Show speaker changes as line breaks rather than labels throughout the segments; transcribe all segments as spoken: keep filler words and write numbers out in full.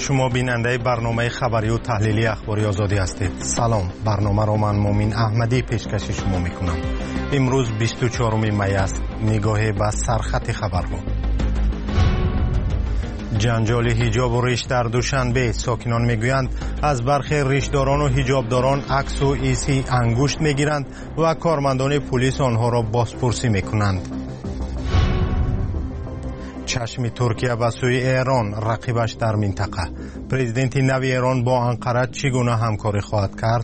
شما بیننده برنامه خبری و تحلیلی اخباری آزادی هستید. سلام، برنامه را من مومین احمدی پیشکش شما میکنم. امروز بیست و چهارم می است. نگاه به سرخط خبرها. جنجال حجاب و ریش در دوشنبه. ساکنان میگویند از برخی ریشداران و حجابداران عکس و ایسی انگشت میگیرند و کارمندان پلیس آنها را بازپرسی میکنند. چشم ترکیه به سوی ایران، رقیبش در منطقه. پرزیدنت نوی ایران با انقره چگونه همکاری خواهد کرد؟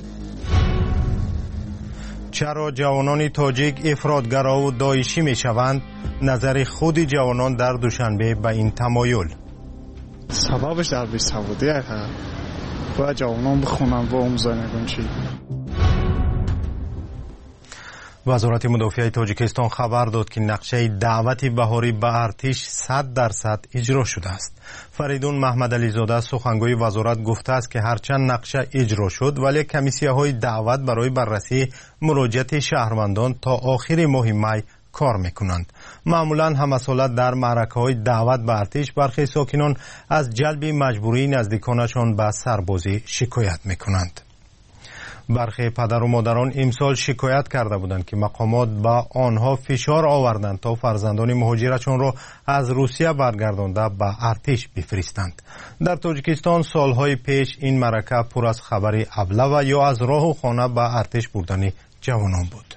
چرا جوانان تاجیک افراطگرا و داعشی می شوند؟ نظر خود جوانان در دوشنبه به این تمایل.
سببش در بیسوادی هست. باید جوانان بخونن و آموزش نکنن. چی؟
وزارت مدافع تاجیکستان خبر داد که نقشه دعوت بهاری به ارتش صد درصد اجرا شده است. فریدون محمد علی زاده سخنگوی وزارت گفته است که هرچند نقشه اجرا شد ولی کمیسیه‌های دعوت برای بررسی مراجعت شهروندان تا آخر ماه می کار میکنند. معمولا هم‌اصالت در معرکه‌های دعوت به ارتش برخی ساکنان از جلب مجبوری نزدیکانشان به سربازی شکایت میکنند. برخی پدر و مادران امسال شکایت کرده بودند که مقامات به آنها فشار آوردند تا فرزندان مهاجرشان را از روسیه برگردانده به ارتش بفرستند. در تاجیکستان سالهای پیش این معرکه پر از خبر ابله و یا از راه و خانه به ارتش بردن جوانان بود.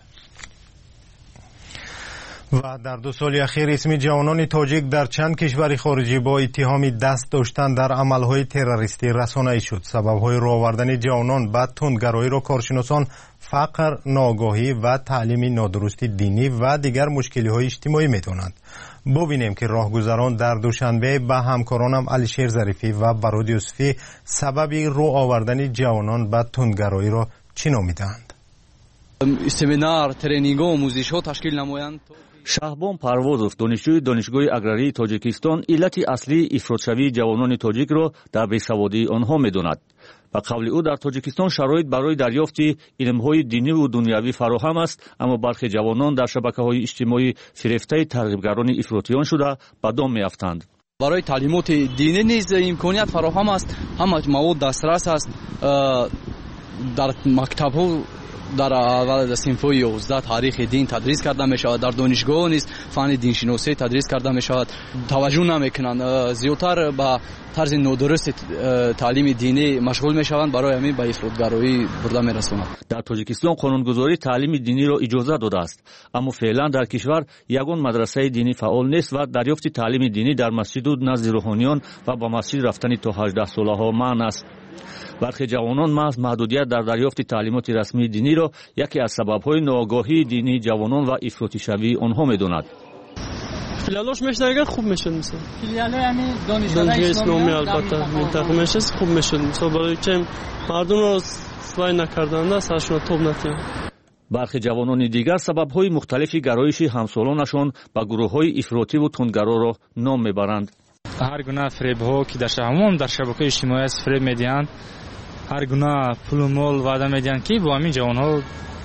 و در دو سال اخیر اسم جوانان تاجیک در چند کشور خارجی با اتهام دست داشتن در عملهای تروریستی رسانه‌ای شد. سبب‌های راه آوردن جوانان به تندگرایی را کارشناسان فقر، ناآگاهی و تعلیم نادرست دینی و دیگر مشکل‌های اجتماعی می‌دانند. ببینیم که راهگذران در دوشنبه به همکارانم علیشیر ظریفی و براد یوسفی سبب راه آوردن جوانان به تندگرایی را چی نامیدند؟
سمینار، ترینینگ و آموزش‌ها تشکیل نمایند.
شهبان پروازов دانشجوی دانشگاه اگراری تاجیکستان علت اصلی افراطشوی جوانان تاجیک را در بیسوادی آنها می‌داند. به قول او در تاجیکستان شرایط برای دریافت علم‌های دینی و دنیوی فراهم است، اما برخی جوانان در شبکه‌های اجتماعی فریفته ترغیبگران افراطیان شده به دام می‌افتند.
برای تعلیمات دینی نیز امکانیت فراهم است، همه مواد دسترس است. در مکتب‌ها در اول صنف یازده تاریخ دین تدریس کرده می شود. در دانشگاه نیز فن دین شناسی تدریس کرده می شود. توجه نمیکنند، زیادتر به طرز نادرست تعلیم دینی مشغول می شوند، برای همین به افراطگرایی برده می رسانند.
در تاجیکستان قانونگذاری تعلیم دینی را اجازه داده است، اما فعلا در کشور یگان مدرسه دینی فعال نیست و دریافت تعلیم دینی در مسجد و نزد روحانیان و با مسجد رفتن تا هجده ساله ها منع است. برخی جوانان محض محدودیت در دریافت تعلیمات رسمی دینی را یکی از سبب‌های ناآگاهی دینی جوانان و افراطی شوی آنها می‌دانند.
فیلیالاش میشه خوب میشد، مثلا
فیلیال یعنی دانشگاه
اسلامی البته منطقه میشه خوب میشد، مثلا برای که مردم را سوای نکردند سرشون توب نتیم.
برخی جوانان دیگر سبب‌های مختلفی گرایش همسالانشان به گروه‌های افراطی و تندگرا را نام میبرند.
هر گونه فریب‌ها که در شهرمان در شبکه اجتماعی است فریب میدهند، هر گونه پول و مال وعده میدهند که با همین جوان‌ها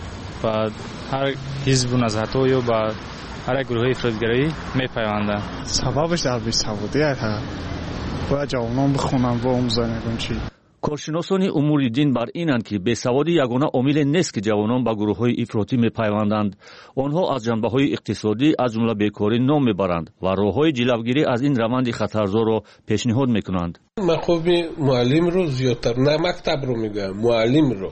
با هر حزب و نزاعت‌ها یا با هر گروه افراطگرایی میپیوندند.
سببش در بیسوادی هست. باید جوانان بخونن و آموزش نکنن. چی؟
کارشناسان امور دین بر اینند که بیسوادی یگانه عامل نیست که جوانان به گروه‌های افراطی میپیوندند. آنها از جنبه‌های اقتصادی از جمله بیکاری نام میبرند و راه‌های جلوگیری از این روند خطرزا را پیشنهاد میکنند.
مقام معلم رو زیادتر، نه مکتب رو میگم، معلم رو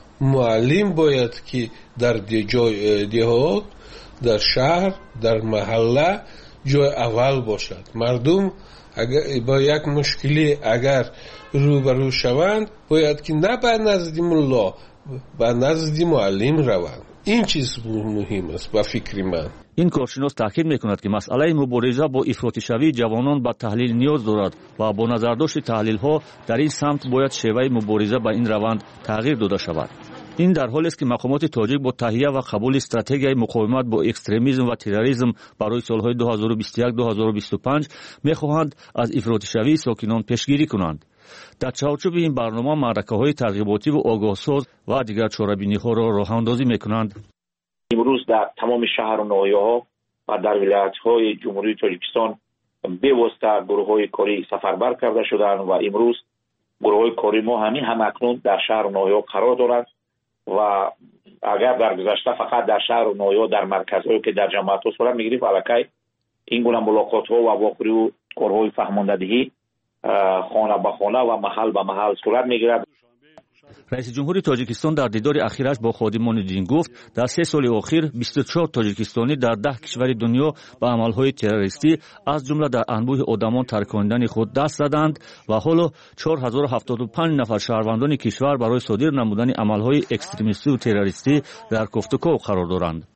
معلم باید که در جای دهات، در شهر، در محله جای اول باشد. مردم اگر با یک مشکلی اگر روبرو شوند باید که نه به نزد ملا، به نزد معلم روند. این چیز مهم است با فکر من.
این کارشناس تاکید میکند که مسئله مبارزه با افراطی شوی جوانان به تحلیل نیاز دارد و با نظرداشت تحلیل ها در این سمت باید شیوه مبارزه با این روند تغییر داده شود. این در حالی است که مقامات تاجیک با تهیه و قبول استراتژی مقاومت با اکستریمیسم و تروریسم برای سالهای دو هزار و بیست و یک تا دو هزار و بیست و پنج میخواهند از افراطی شوی ساکنان پیشگیری کنند. در چارچوب این برنامه معرکه‌های ترغیباتی و آگاهساز و دیگر چاره‌بینی‌ها را راه‌اندازی میکنند.
امروز در تمام شهر و ناحیه‌ها و در ولایت‌های جمهوری تاجیکستان بواسطه گروه های کاری سفربر کرده شدند و امروز گروه های کاری ما همین هم اکنون در شهر و ناحیه قرار دارند و اگر در گذشته فقط در شهر و ناحیه در مرکزهایی که در جماعت ها صورت میگرفت الکی این گونه ملاقات ها و واقعی و کارهای فهماندهی خانه به خانه و محل به محل صورت میگیرد.
رئیس جمهوری تاجیکستان در دیدار اخیرش با خادمان دین گفت در سه سال اخیر بیست و چهار تاجیکستانی در ده کشور دنیا به عملهای تروریستی از جمله در انبوه آدمان ترکاندن خود دست زدند و حالا چهار هزار و هفتاد و پنج نفر شهروندان کشور برای صادر نمودن عملهای اکستریمیستی و تروریستی در گفتگو قرار دارند.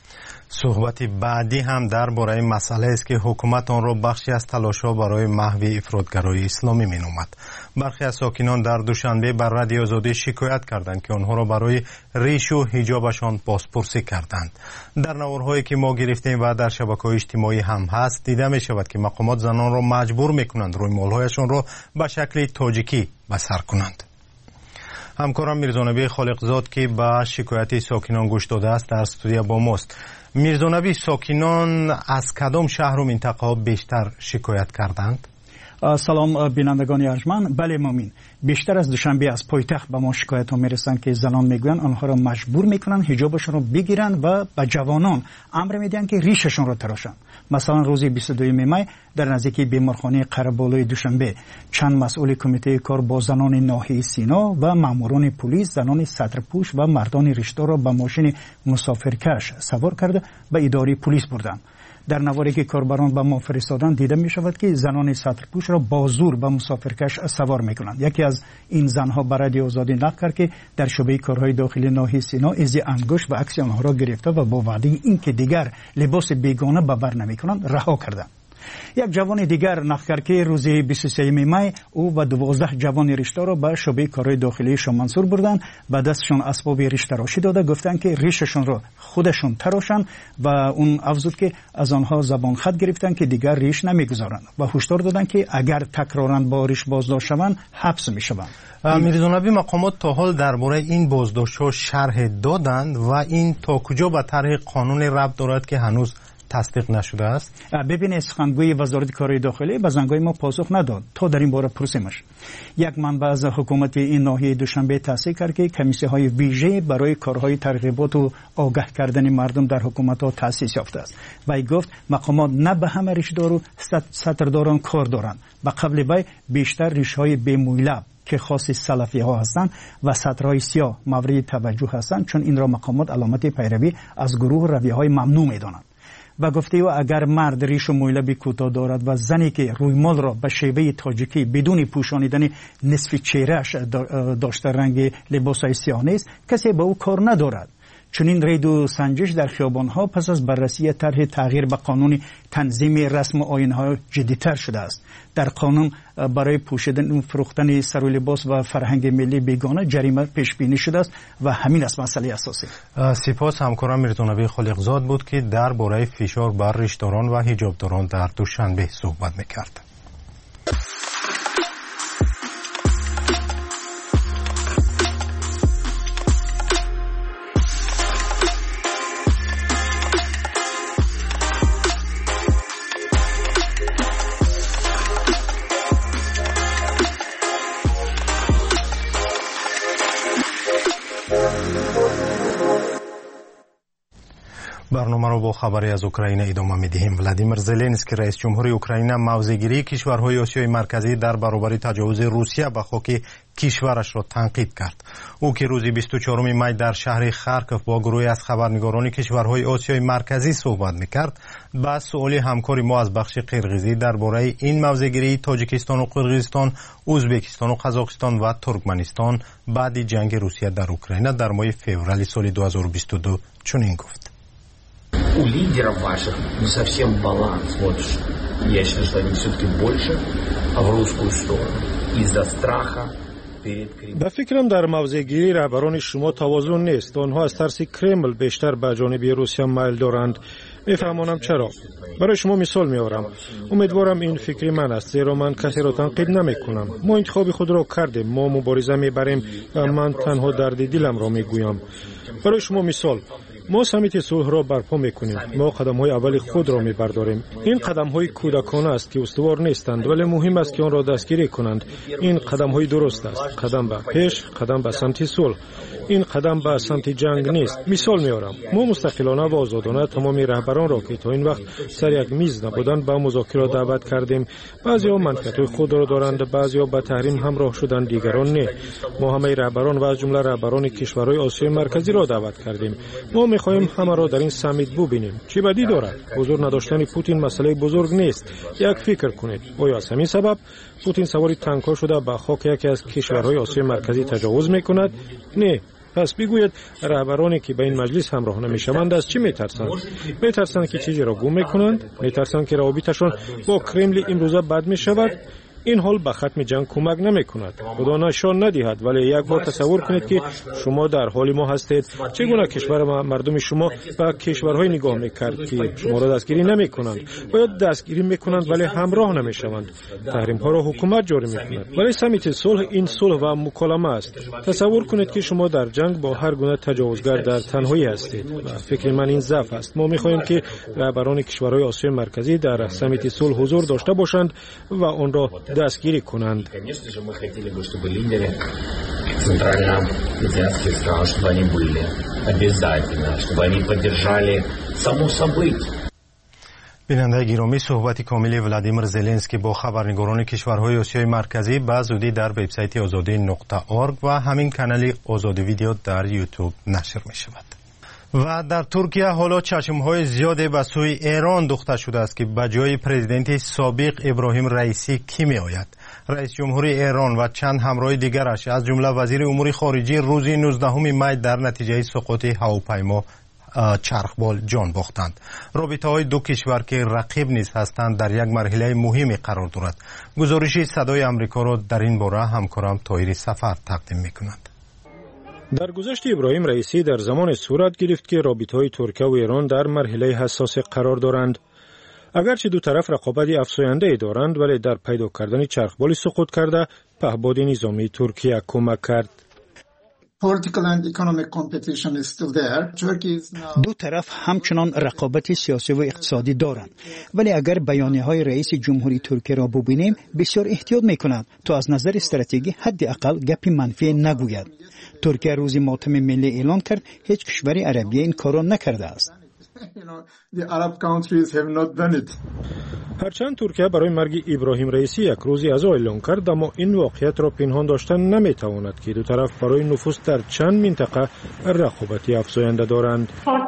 صحبت بعدی هم درباره مسئله است که حکومت آن را بخشی از تلاش‌ها برای محو افراطگرایی اسلامی می‌نامد. برخی از ساکنان در دوشنبه بر رادیو آزادی شکایت کردند که آنها را برای ریش و حجابشان بازپرسی کردند. در نوارهایی که ما گرفتیم و در شبکه‌های اجتماعی هم هست دیده می‌شود که مقامات زنان را مجبور می‌کنند روی مال‌هایشان را به شکل تاجیکی بسر کنند. همکارم میرزانبی خالقزاد که به شکایت ساکنان گوش داده است در استودیو با ماست. میرزانبی، ساکنان از کدام شهر و منطقه ها بیشتر شکایت کردند؟
سلام بینندگان ارجمند. بله مؤمن، بیشتر از دوشنبه از پایتخت به ما شکایت ها میرسند که زنان میگویند آنها را مجبور میکنند حجابشون را بگیرند و به جوانان امر میدهند که ریششون را تراشند. مثلا روز بیست و دوم می در نزدیکی بیمارخانه قره‌بالای دوشنبه چند مسئول کمیته کار با زنان ناحیه سینا و ماموران پلیس زنان سطرپوش و مردان ریشدار را به ماشین مسافرکش سوار کرده به اداره پلیس بردند. در نواری که کاربران به ما فرستادن دیده می شود که زنان سطرپوش را با زور به مسافرکش سوار می کنند. یکی از این زنها به رادیو آزادی نقل کرد که در شعبه کارهای داخلی ناحیه سینا از انگشت و عکس آنها را گرفته و با وعده اینکه دیگر لباس بیگانه به بر نمی کنند رها کردند. یک جوان دیگر نقل کرد که روز بیست و سوم می او و دوازده جوان ریشتر را به شعبه کارهای داخلی شامنصور بردند و دستشان اسباب ریش تراشی داده گفتند که ریششون را خودشون تراشند و اون افزود که از آنها زبان خط گرفتند که دیگر ریش نمیگذارند و هشدار دادند که اگر تکرارا با ریش بازداشت شوند حبس میشوند.
میرزانبی، مقامات تا حال درباره این بازداشت‌ها شرح دادند و این تا کجا به طرح قانون ربط دارد که هنوز تصدیق نشده است؟
ببینید، سخنگوی وزارت کارهای داخلی به زنگای ما پاسخ نداد تا در این باره پرسیمش. یک منبع از حکومت این ناحیه دوشنبه تصدیق کرد که کمیسیون های ویژه برای کارهای ترغیبات و آگاه کردن مردم در حکومت ها تأسیس یافته است. وی گفت مقامات نه به همه ریشدار و سطرداران کار دارند. به قبل وی بیشتر ریشهای بی‌مویلب که خاص سلفی ها هستند و سطرهای سیاه مورد توجه هستند، چون این را مقامات علامت پیروی از گروه رویه های ممنوع می دانند. و گفته و اگر مرد ریش و مویلبی کوتاه دارد و زنی که رویمال را به شیوه تاجیکی بدون پوشانیدن نصف چهره‌اش داشته رنگ لباسای سیاه نیست، کسی با او کار ندارد. چنین رید و سنجش در خیابان‌ها پس از بررسی طرح تغییر به قانون تنظیم رسم و آیین‌ها جدی‌تر شده است. در قانون برای پوشیدن و فروختن سر و لباس و فرهنگ ملی بیگانه جریمه پیش بینی شده است و همین است مسئله اساسی.
سپاس. همکارم میرزانبی خالقزاد بود که درباره فشار بر ریشداران و حجابداران در دوشنبه صحبت می‌کرد. برنامه را با خبری از اوکراین ادامه می‌دهیم. ولادیمیر زلنسکی رئیس جمهور اوکراین موضع‌گیری کشورهای آسیای مرکزی در برابر تجاوز روسیه به خاک کشورش را تنقید کرد. او که روز بیست و چهارم می در شهر خارکوف با گروهی از خبرنگاران کشورهای آسیای مرکزی صحبت می‌کرد، با سؤال همکاری ما از بخش قرقیزی درباره این موضع‌گیری تاجیکستان و قرقیزستان، ازبکستان و قزاقستان و ترکمنستان بعد جنگ روسیه در اوکراین در ماه فوریه سال دو هزار و بیست و دو چنین گفت:
У лидеров ваших не совсем баланс. Вот я считаю, что они все-таки больше в русскую сторону. Из-за страха перед Кремлем.
به فکرم در موضع‌گیری رهبران شما توازن نیست. آنها از ترس کرمل بیشتر به جانب روسیه میل دارند. میفهمانم چرا. برای شما مثال میارم. امیدوارم این فکری من است، زیرا من کسی را تنقید نمی کنم. ما انتخاب خود را کردیم، ما مبارزه میبریم و من تنها درد دلم را میگویم. برای شما مثال، ما سمیت صلح را برپا میکنیم. ما قدم های اول خود را میبرداریم. این قدم های کودکانه است که استوار نیستند، ولی مهم است که آن را دستگیری کنند. این قدم های درست است. قدم به پیش، قدم به سمت صلح. این قدم به سمت جنگ نیست. مثال میارم، ما مستقلانه و آزادانه تمام رهبران را که تا این وقت سر یک میز نبودند به مذاکره دعوت کردیم. بعضی‌ها منفعت‌های خود را دارند، بعضی‌ها به تحریم همراه شدند، دیگران نه. ما همه رهبران و از جمله رهبران کشورهای آسیای مرکزی را دعوت کردیم. ما می‌خواهیم همه را در این سمیت ببینیم. چه بدی دارد؟ حضور نداشتن پوتین مسئله بزرگ نیست. یک فکر کنید، آیا از همین سبب پوتین سواری تانک‌ها شده به خاک یکی از کشورهای آسیای مرکزی تجاوز می‌کند؟ نه. پس بگوید رهبرانی که به این مجلس همراه نمیشوند از چی میترسند؟ میترسند که چیزی را گم میکنند؟ میترسند که روابطشان با کرمل امروزه بد میشود؟ این حال به ختم جنگ کمک نمی کند. خدا نشان ندهد، ولی یک بار تصور کنید که شما در حال ما هستید. چگونه کشور ما مردم شما به کشورهای نگاه میکرد که شما را دستگیری نمی کنند؟ باید دستگیری میکنند ولی همراه نمی شوند. تحریم ها را حکومت جاری میکند. ولی سمیت صلح این صلح و مکالمه است. تصور کنید که شما در جنگ با هر گونه تجاوزگر در تنهایی هستید. و فکر من این ضعف است. ما میخواهیم که رهبران کشورهای آسیای مرکزی در سمیت صلح حضور داشته باشند و آن را دستگیری کنند.
بیننده گرامی، صحبت کامل ولادیمیر زلنسکی با خبرنگاران کشورهای آسیای مرکزی به زودی در وبسایت آزادی نقطه اورگ و همین کانال آزادی ویدیو در یوتیوب نشر می شود. و در ترکیه حالا چشمهای زیادی به سوی ایران دوخته شده است که به جای پرزیدنت سابق ابراهیم رئیسی کی می آید. رئیس جمهور ایران و چند همراه دیگرش از جمله وزیر امور خارجه روز نوزدهم می در نتیجه سقوط هواپیما چرخبال جان باختند. رابطه های دو کشور که رقیب نیز هستند در یک مرحله مهمی قرار دارد. گزارش صدای آمریکا را در این باره همکارم طاهر سفر تقدیم می کند.
در گذشت ابراهیم رئیسی در زمان صورت گرفت که رابطه‌های ترکیه و ایران در مرحله حساس قرار دارند. اگرچه دو طرف رقابت افزاینده‌ای دارند، ولی در پیدا کردن چرخبال سقوط کرده پهباد نظامی ترکیه کمک کرد.
دو طرف همچنان رقابت سیاسی و اقتصادی دارند، ولی اگر بیانیه‌های رئیس جمهوری ترکیه را ببینیم بسیار احتیاط می‌کند تا از نظر استراتژی حداقل گپی منفی نگوید. ترکیه روز ماتم ملی اعلان کرد، هیچ کشوری عربی این کار را نکرده است.
هرچند ترکیه برای مرگ ابراهیم رئیسی یک روزی عزا اعلان کرد، اما این واقعیت را پنهان داشتن نمیتواند که دو طرف برای نفوذ در چند منطقه رقابتی افزاینده دارند.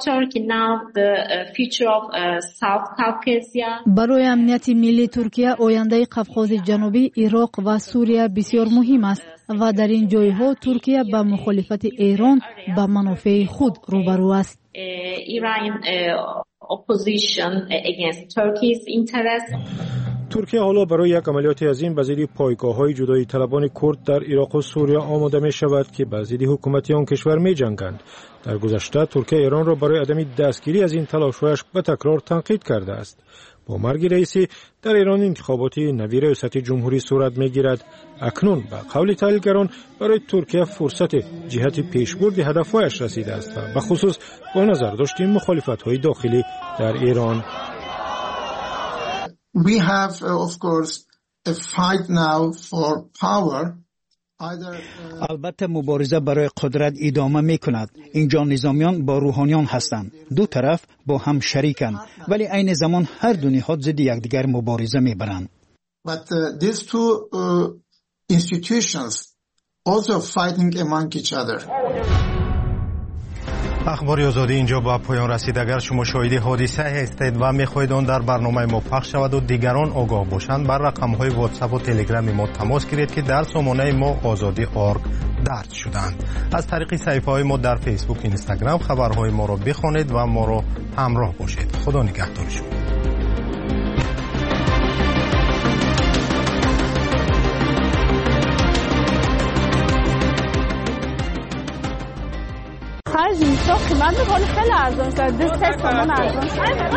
برای امنیت ملی ترکیه آینده قفقاز جنوبی، عراق و سوریه بسیار مهم است و در این جایها ترکیه با مخالفت ایران با منافع خود روبرو است.
ترکیه حالا برای یک عملیات عظیم به ضد پایگاه‌های جدایی طلبان کرد در عراق و سوریه آماده می شود که به ضد حکومت آن کشور می جنگند. در گذشته ترکیه ایران را برای عدم دستگیری از این تلاش‌هایش به تکرار تنقید کرده است. با مرگ رئیسی در ایران انتخاباتی نوی ریاست جمهوری صورت می‌گیرد. اکنون به قول تحلیلگران برای ترکیه فرصت جهت پیشبرد هدف‌هایش رسیده است و به خصوص با نظر داشتیم مخالفت‌های داخلی در ایران.
We have uh, of course a fight now for power.
البته مبارزه برای قدرت ادامه می کند. اینجا نظامیان با روحانیان هستند. دو طرف با هم شریکند، ولی عین زمان هر دو نهاد ضد یکدیگر مبارزه می برند.
But uh, these two uh, institutions also fighting among each other.
اخبار آزادی اینجا با پایان رسید. اگر شما شاهد حادثه هستید و میخواهید آن در برنامه ما پخش شود و دیگران آگاه باشند، بر رقم‌های واتساپ و تلگرام ما تماس گیرید که در سامانه ما آزادی اورگ درج شدند. از طریق صفحه‌های ما در فیسبوک، اینستاگرام خبرهای ما را بخوانید و ما را همراه باشید. خدا نگهدار شما.
خرج اینجا قیمت می‌کنه خیلی ارزان شد. دست سامان ارزان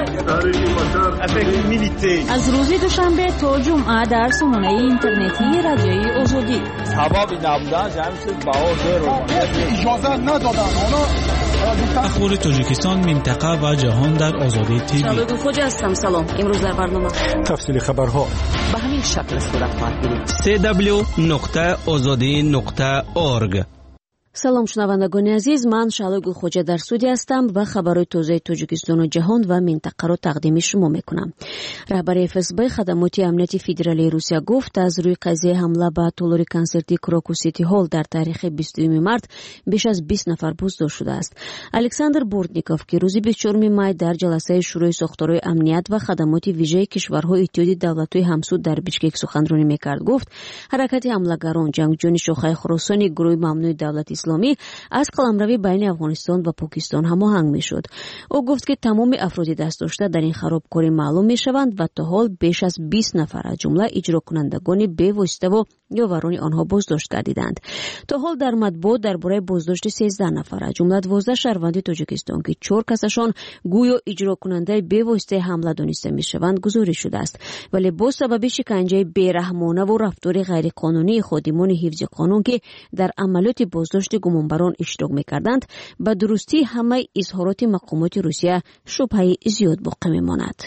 شد.
از روز دوشنبه تا جمعه در سامانه اینترنتی رادیوی آزادی.
سبب نبودن جمعیت باور رو
اجازه ندادن. اونا
اخبار تاجیکستان، منطقه و جهان در آزادی تیوی.
شالوگ خوجا هستم. سلام. امروز در برنامه
تفصیل خبرها
به همین شکل صورت خواهد گرفت.
سی دبلیو نقطه آزادی نقطه اورگ.
سلام شنوندگان عزیز، من شالوگ خوجا در استودیو هستم و خبرهای تازه تاجیکستان و جهان و منطقه را تقدیم شما میکنم. رهبر اف اس بی خدمات امنیتی فدرالی روسیه گفت از روی قضیه حمله به تالار کنسرتی کراکو سیتی هال در تاریخ بیستم مارس بیش از بیست نفر بازداشت شده است. الکساندر بورتنیکوف که روز بیست و چهارم می در جلسه شروع ساختارهای امنیت و خدمات ویژه کشورهای اتحادیه دولت‌های همسود در بیشکک سخنرانی میکرد. گفت حرکت حمله‌گران جنگجویان شاخه خراسانی گروه ممنوع دولت اسلامی از قلمروی بین افغانستان و پاکستان هماهنگ میشد. او گفت که تمام افرادی دست داشته در این خرابکاری معلوم میشوند و تا حال بیش از بیست نفر از جمله اجرا کنندگان بی‌واسطه و یاوران آنها بازداشت گردیدند. تا حال در مطبوعات درباره بازداشت سیزده نفر از جمله دوازده شهروند تاجیکستان که چهار کسشان گویا اجرا کننده بی‌واسطه حمله دانسته میشوند گزارش شده است، ولی با سبب شکنجه بی‌رحمانه و رفتار غیرقانونی خادمان حفظ قانون که در عملیات بازداشت گمانبران اشتراک می‌کردند، به درستی همه اظهارات مقامات روسیه شبهه زیاد باقی می‌ماند.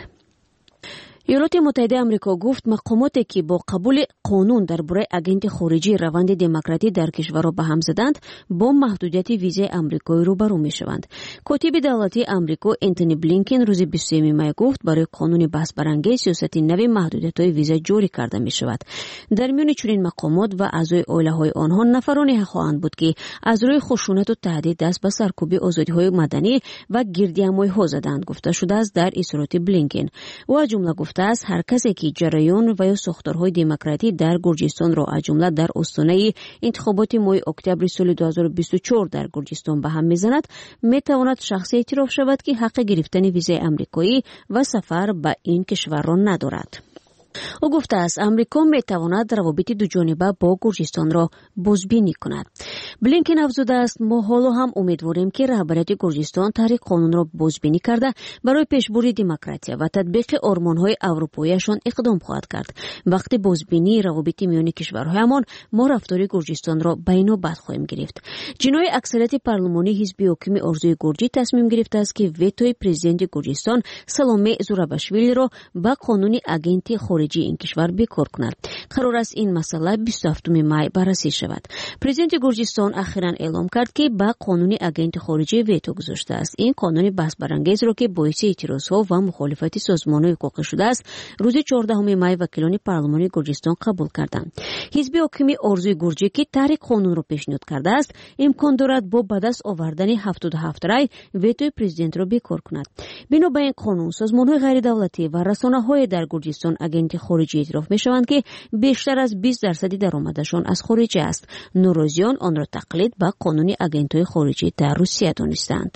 ایالات متحده آمریکا گفت مقاماتی که با قبول قانون درباره اگنت خارجی روند دموکراتی در کشور را به هم زدند با محدودیت ویزای آمریکایی روبرو میشوند. کاتب دولتی آمریکا انتونی بلینکن روز بیست و سوم می گفت برای قانون بحث برانگیز سیاست نوی محدودیت‌های ویزا جاری کرده میشود. در میان چنین مقامات و اعضای عائله‌های آنها نفرانی خواهند بود که از روی خشونت و تهدید دست به سرکوبی آزادی‌های مدنی و گردیمایی‌ها زدند گفته شده است در اظهارات بلینکن. و از جمله گفته است هر کسی که جریان و یا ساختارهای دموکراتی در گرجستان را از جمله در آستانه انتخابات ماه اکتبر سال دو هزار و بیست و چهار در گرجستان به هم میزند میتواند شخصی اعتراف شود که حق گرفتن ویزای آمریکایی و سفر به این کشور را ندارد. او گفته است آمریکا میتواند روابط دو جانبه با گرجستان را بازبینی کند. بلینکن افزوده است ما حالا هم امیدواریم که رهبریت گرجستان طرح قانون را بازبینی کرده برای پیشبرد دموکراسی و تطبیق آرمان‌های اروپاییشان اقدام خواهد کرد. وقتی بازبینی روابط میان کشورهایمان ما رفتار گرجستان را بین‌وبند خواهیم گرفت. جنای اکثریت پارلمانی حزب حاکم آرزوی گرجی تصمیم گرفته است که ویتوی پرزیدنت گرجستان سلامه زوراباشویلی را با قانون اگنت خارجی این کشور بیکار کند. قرار است این مسئله بیست و هفتم می بررسی شود. پرزیدنت گرجستان اخیراً اعلام کرد که با قانون اگنت خارجی ویتو گذاشته است. این قانون بحث برانگیز را که باعث اعتراضها و مخالفت سازمان‌های حقوقی شده است روز چهاردهم می وکیلان پارلمانی گرجستان قبول کردند. حزب حاکم آرزوی گرجی که طرح قانون را پیشنهاد کرده است امکان دارد با به دست آوردن هفتاد و هفت رای ویتوی پرزیدنت را بیکار کند. بنا به این قانون سازمان‌های غیر دولتی و رسانه‌های در گرجستان اگنت خارجی اعتراف می‌شوند که بیشتر از بیست درصد درآمدشان از خارج است. نوروزیان آن را تقلید به قانون اگنت‌های خارجی در روسیه دانستند.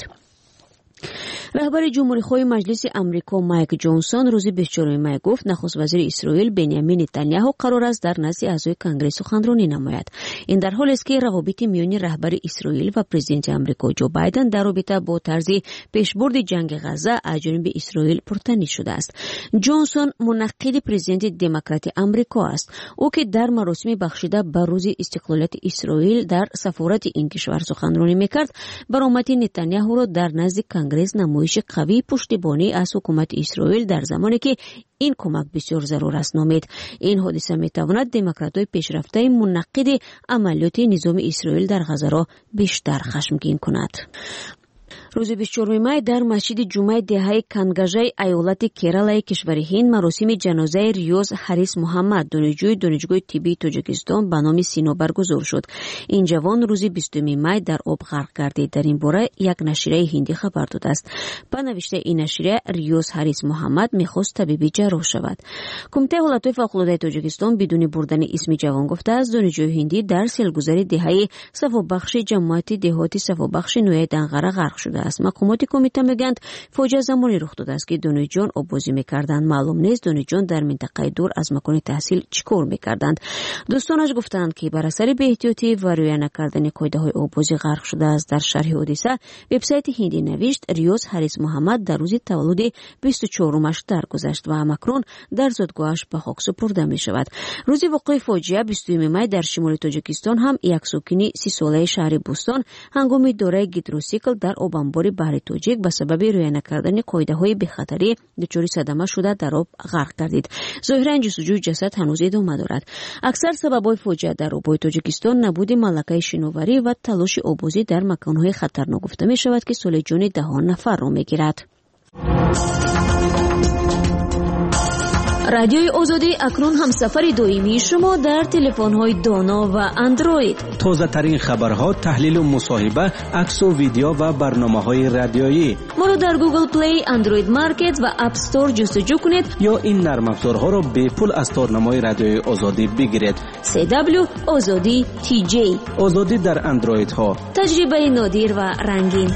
رهبر جمهوری‌خواه مجلس آمریکا مایک جانسون روز بیست و چهارم می گفت نخست وزیر اسرائیل بنیامین نتانیاهو قرار است در نزد اعضای کنگره سخنرانی نماید. این در حالی است که روابط میان رهبر اسرائیل و پرزیدنت آمریکا جو بایدن در رابطه با طرز پیشبرد جنگ غزه از جانب اسرائیل پرتنش شده است. جانسون منقد پرزیدنت دموکرات آمریکا است. او که در مراسم بخشیده به روز استقلالیت اسرائیل در سفارت این کشور سخنرانی میکرد برآمد نتانیاهو را در نزد کنگره نمایش قوی پشتیبانی از حکومت اسرائیل در زمانی که این کمک بسیار ضرور است نامید. این حادثه میتواند دموکرات‌های پیشرفته منقد عملیات نظام اسرائیل در غزه را بیشتر خشمگین کند. روز بیست و چهارم می در مسجد جمعه دهه کنگژای ایالت کیرالای کشور هند مراسم جنازه ریوز هریس محمد دانشجوی دانشگاه طبی تاجیکستان به نام سینا برگزار شد. این جوان روز بیستم می در آب غرق گردید. در این باره یک نشریه هندی خبر داده است. با نوشته این نشریه ریوز هریس محمد میخواست طبیبی جراح شود. کمیته حالتهای فوق‌العاده تاجیکستان بدون بردن اسم جوان گفته است دانشجوی هندی در سیلگذار دهه صفابخش جماعت دهاتی صفابخش نوی دنقره غرق شده است. مقامات کمیته میگند فوجا زمانی رخ داده است که دانشجویان آبازی میکردند. معلوم نیست دانشجویان در منطقه دور از مکان تحصیل چیکار میکردند. دوستانش گفتند که بر اثر بی‌احتیاطی و رعایت نکردن قاعده‌های آبازی غرق شده است. در شرح حادثه وبسایت هندی نوشت ریوز هریس محمد در روز تولد بیست و چهارمش درگذشت و همکنون در زادگاهش به خاک سپرده میشود. روز وقوع فاجعه بیستم می در شمال تاجیکستان هم یک ساکن سی ساله شهر بوستان هنگام دوره گیدروسیکل در آبان انبار بحر تاجیک به سبب رعایت نکردن قاعده‌های بی‌خطری دچار صدمه شده در آب غرق گردید. ظاهراً جستجوی جسد هنوز ادامه دارد. اکثر سبب‌های فاجعه در آب‌های تاجیکستان نبود ملکه شناوری و تلاش آبازی در مکان‌های خطرناک گفته می‌شود که سال جان دهان نفر را می‌گیرد. رادیوی آزادی اکنون همسفر دائمی شما در تلفن‌های دانا و اندروید.
تازه ترین خبرها، تحلیل و مصاحبه، عکس و ویدیو و برنامه‌های رادیویی.
ما را در گوگل پلی، اندروید مارکت و اپ استور جستجو کنید
یا این نرم افزارها را به پول از تارنمای رادیوی آزادی بگیرید.
سی دبلیو آزادی تی جی.
آزادی در اندروید ها.
تجربه نادر و رنگین.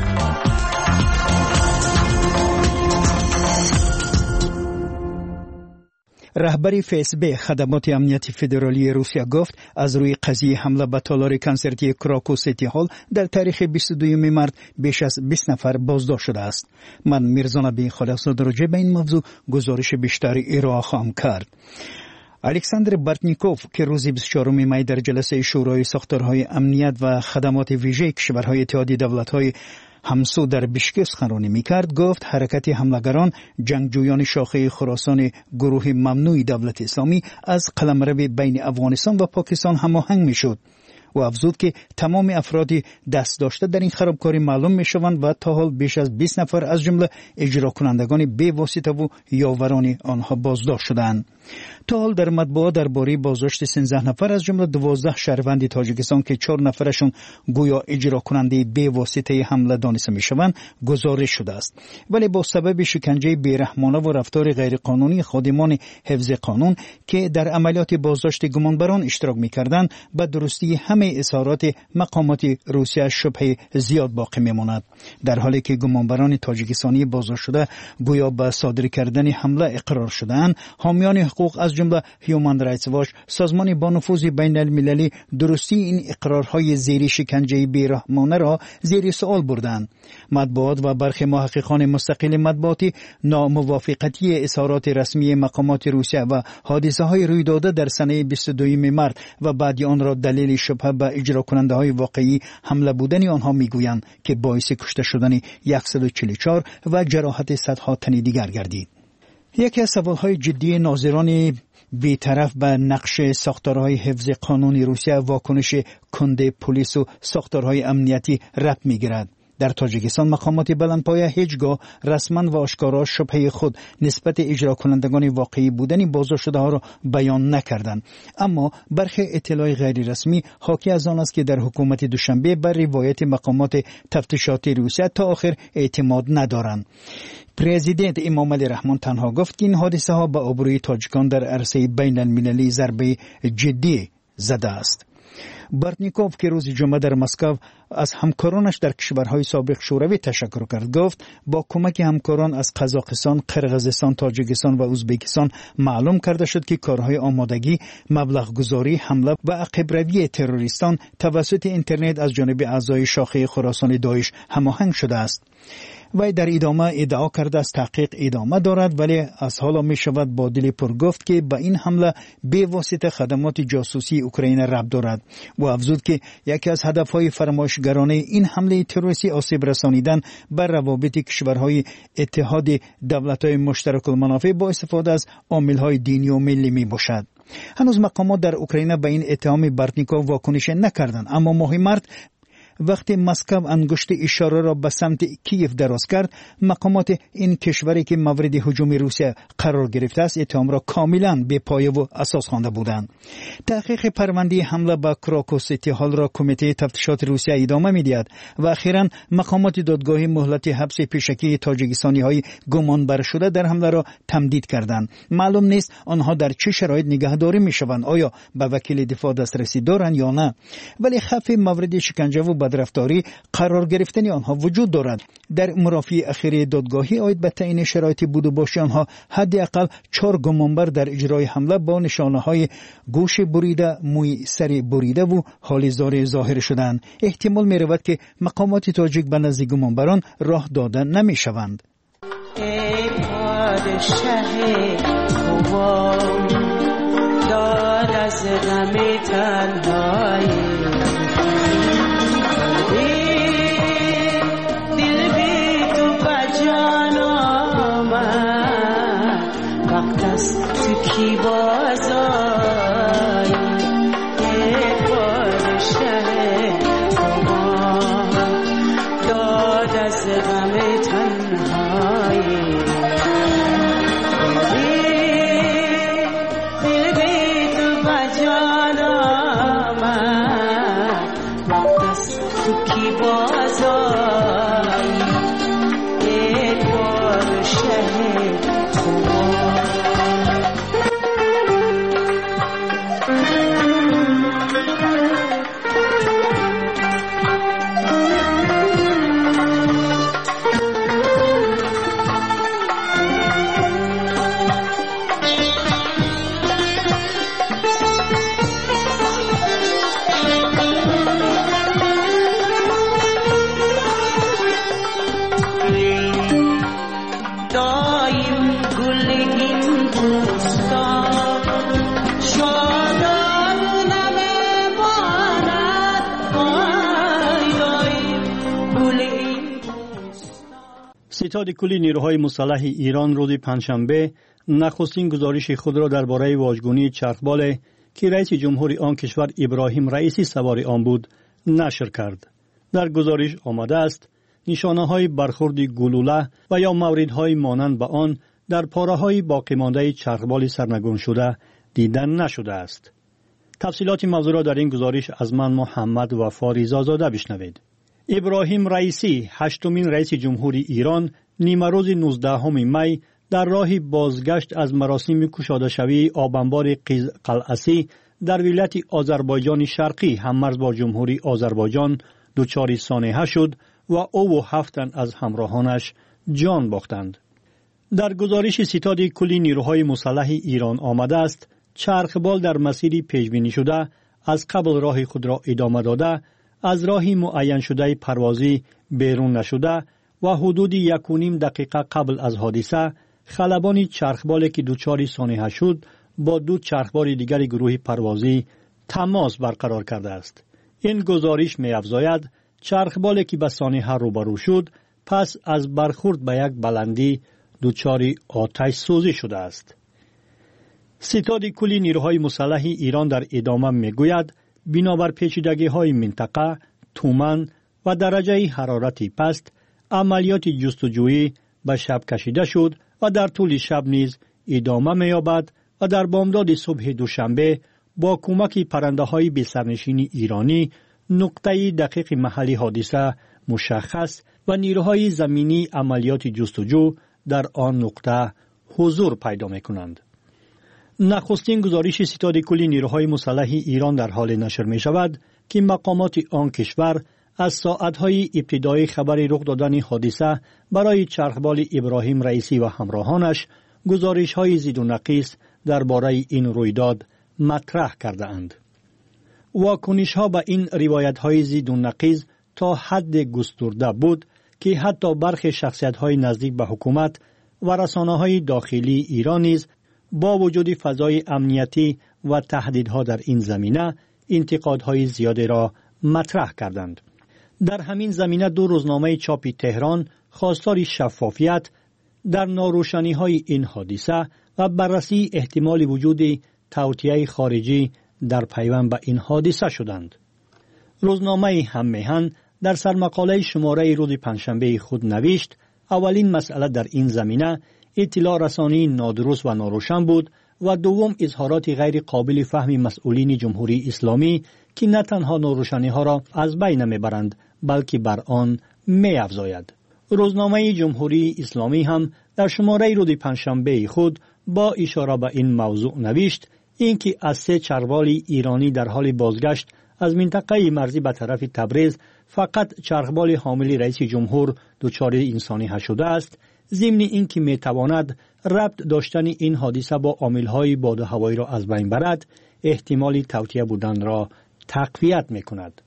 رهبر فسب خدمات امنیتی فدرالی روسیه گفت از روی قضیه حمله به تالار کنسرتی کراکو سیتی هال در تاریخ بیست و دوم مارس بیش از بیست نفر بازداشت شده است. من میرزا نبی خالص‌زاده راجع به این موضوع گزارش بیشتری ارائه خواهم کرد. الکساندر بارتنیکوف که روز بیست و چهارم می در جلسه شورای ساختارهای امنیت و خدمات ویژه کشورهای اتحادیه دولت‌های همسو در بیشکک سخنرانی می‌کرد، گفت حرکت حملگران جنگجویان شاخه خراسان گروه ممنوع دولت اسلامی از قلمرو بین افغانستان و پاکستان هماهنگ می‌شد و افزود که تمام افرادی دست داشته در این خرابکاری معلوم می‌شوند و تا حال بیش از بیست نفر از جمله اجرا کنندگان به واسطه و یاوران آنها بازداشت شدند. تا حال در مطبوعات درباره بازداشت سیزده نفر از جمله دوازده شهروند تاجیکستان که چهار نفرشون گویا اجرا کننده به واسطه حمله دانسته میشوند گزارش شده است، ولی با سبب شکنجه بیرحمانه و رفتار غیرقانونی خادمان حفظ قانون که در عملیات بازداشت گمانبران اشتراک میکردند به درستی همه اظهارات مقامات روسیه شبهه زیاد باقی میماند، در حالی که گمانبران تاجیکستانی بازداشت شده گویا به صادر کردن حمله اقرار شدهاند. حامیان حقوق از جمله هیومن رایتس واچ، سازمان با نفوذ بین المللی، درستی این اقرارهای زیری شکنجه بیرحمانه را زیر سوال بردند. مطبوعات و برخی محققان مستقل مطبوعاتی ناموافقتی اظهارات رسمی مقامات روسیه و حادثه های روی داده در سنه بیست و دوم مارس و بعد آن را دلیل شبهه به اجرا کننده های واقعی حمله بودن آنها میگویند که باعث کشته شدن صد و چهل و چهار و جراحت صدها تن دیگر گردید. یکی از سوالهای جدی ناظران بی‌طرف به نقش ساختارهای حفظ قانون روسیه واکنش کند پلیس و ساختارهای امنیتی ربط می‌گیرد. در تاجیکستان مقامات بلندپایه هیچگاه رسما و آشکارا شبهه خود نسبت اجرا کنندگان واقعی بودن بازداشت شده ها را بیان نکردند، اما برخی اطلاع غیر رسمی حاکی از آن است که در حکومت دوشنبه بر روایت مقامات تفتیشاتی روسیه تا آخر اعتماد ندارند. پرزیدنت امام علی رحمان تنها گفت که این حادثه ها به آبروی تاجیکان در عرصه بین المللی ضربه جدی زده است. بارتنیکوف که روز جمعه در مسکو از همکارانش در کشورهای سابق شوروی تشکر کرد، گفت با کمک همکاران از قزاقستان، قرقیزستان، تاجیکستان و ازبکستان معلوم کرده شد که کارهای آمادگی، مبلغ گذاری، حمله و عقب روی تروریستان توسط اینترنت از جانب اعضای شاخه خراسان داعش هماهنگ شده است. و در ادامه ادعا کرده است تحقیق ادامه دارد، ولی از حالا می شود با دل پر گفت که به این حمله به واسطه خدمات جاسوسی اوکراین ربط دارد و افزود که یکی از هدفهای فرمایشگرانه این حمله تروریستی آسیب رسانیدن بر روابط کشورهای اتحاد دولت‌های مشترک المنافع با استفاده از عامل‌های دینی و ملی می باشد. هنوز مقامات در اوکراین به این اتهام بارتنیکوف واکنش نکردند، اما ماه مارس وقتی مسکو انگشت اشاره را به سمت کیف دراز کرد، مقامات این کشوری که مورد هجوم روسیه قرار گرفته است اتهام را کاملا بی پایه و اساس خوانده بودند. تحقیق پرونده حمله به کراکو سیتی هال را کمیته تفتیشات روسیه ادامه می‌دهد و اخیراً مقامات دادگاه مهلت حبس پیشکی تاجیکستانی های گمان بر شده در حمله را تمدید کردند. معلوم نیست آنها در چه شرایط نگهداری می‌شوند، آیا به وکیل دفاع دسترسی دارند یا نه، ولی خف مورد شکنجه و بدرفتاری قرار گرفتن آنها وجود دارد. در مرافعه اخیر دادگاهی آید به تعیین شرایط بود و باشی آنها حداقل چهار گمانبر در اجرای حمله با نشانه‌های گوش بریده، موی سر بریده و حال زار ظاهر شدند. احتمال می‌رود که مقامات تاجیک به نزد گمانبران راه داده نمی‌شوند. ای پادشاه خوبان داد از غم تنهایی
وقت است تو کی بازای یک بار شه داد از غم تنهایی دل بی تو بجان آمد وقت است تو کی بازای یک بار شه
ستاد کلی نیروهای مسلح ایران روز پنجشنبه نخستین گزارش خود را درباره واژگونی چرخبال که رئیس جمهوری آن کشور ابراهیم رئیسی سوار آن بود نشر کرد. در گزارش آمده است نشانه‌های برخورد گلوله و یا موردهای مانند به آن در پاره‌های باقی مانده چرخبال سرنگون شده دیدن نشده است. تفصیلات موضوع را در این گزارش از من محمد وفا رضازاده بشنوید. ابراهیم رئیسی هشتمین رئیس جمهوری ایران نیمه روز نوزدهم می در راه بازگشت از مراسم کشاده شوی آبانبار قلعه‌ای در ولایت آذربایجان شرقی هممرز با جمهوری آذربایجان دچار سانحه شد و او و هفت تن از همراهانش جان باختند. در گزارش ستاد کلی نیروهای مسلح ایران آمده است چرخبال در مسیری پیشبینی شده از قبل راه خود را ادامه داده از راهی معین شده پروازی بیرون نشده و حدود یک و نیم دقیقه قبل از حادثه خلبان چرخبالی که دچار سانحه شد با دو چرخبال دیگر گروه پروازی تماس برقرار کرده است. این گزارش می افزاید چرخبالی که به سانحه روبرو شد پس از برخورد به یک بلندی دچار آتش سوزی شده است. ستاد کلی نیروهای مسلح ایران در ادامه می گوید بنابر پیچیدگی های منطقه، تومن و درجه حرارتی پست عملیات جستجویی به شب کشیده شد و در طول شب نیز ادامه می‌یابد و در بامداد صبح دوشنبه با کمک پرنده های بی سرنشین ایرانی نقطه دقیق محلی حادثه مشخص و نیروهای زمینی عملیات جستجو در آن نقطه حضور پیدا می‌کنند. نخستین گزارش ستاد کلی نیروهای مسلح ایران در حال نشر می شود که مقامات آن کشور از ساعتهای ابتدایی خبر رخ دادن حادثه برای چرخبال ابراهیم رئیسی و همراهانش گزارش های زید و نقیص درباره این رویداد مطرح کرده اند. واکنش ها به این روایت های زید و نقیص تا حد گسترده بود که حتی برخی شخصیت های نزدیک به حکومت و رسانه های داخلی ایران نیز با وجود فضای امنیتی و تهدیدها در این زمینه انتقادهای زیادی را مطرح کردند. در همین زمینه دو روزنامه چاپی تهران خواستار شفافیت در ناروشنی‌های این حادثه و بررسی احتمال وجود توطئه خارجی در پیوند به این حادثه شدند. روزنامه هم‌میهن در سرمقاله شماره روز پنجشنبه خود نوشت اولین مسئله در این زمینه اطلاع رسانی نادرست و ناروشن بود و دوم اظهارات غیر قابل فهم مسئولین جمهوری اسلامی که نه تنها ناروشنی ها را از بین نمیبرند بلکه بر آن می افزاید. روزنامه جمهوری اسلامی هم در شماره روز پنجشنبه خود با اشاره به این موضوع نوشت اینکه از سه چرخبال ایرانی در حال بازگشت از منطقه مرزی به طرف تبریز فقط چرخبال حامل رئیس جمهور دچار انسانی شده است، ضمن اینکه میتواند ربط داشتن این حادثه با عامل‌های باد و هوایی را از بین برد، احتمال توطئه بودن را تقویت میکند.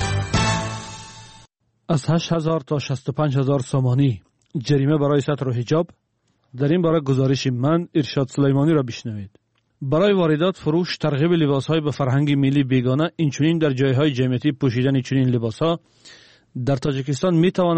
از هشت هزار تا شصت و پنج هزار سامانی جریمه برای ستر و حجاب. در این باره گزارش من ارشاد سلیمانی را بشنوید. برای واردات، فروش، ترغیب لباس‌های به فرهنگ ملی بیگانه، اینچنین در جایهای جمعیتی پوشیدن چنین لباس‌ها در تاجیکستان می‌توانند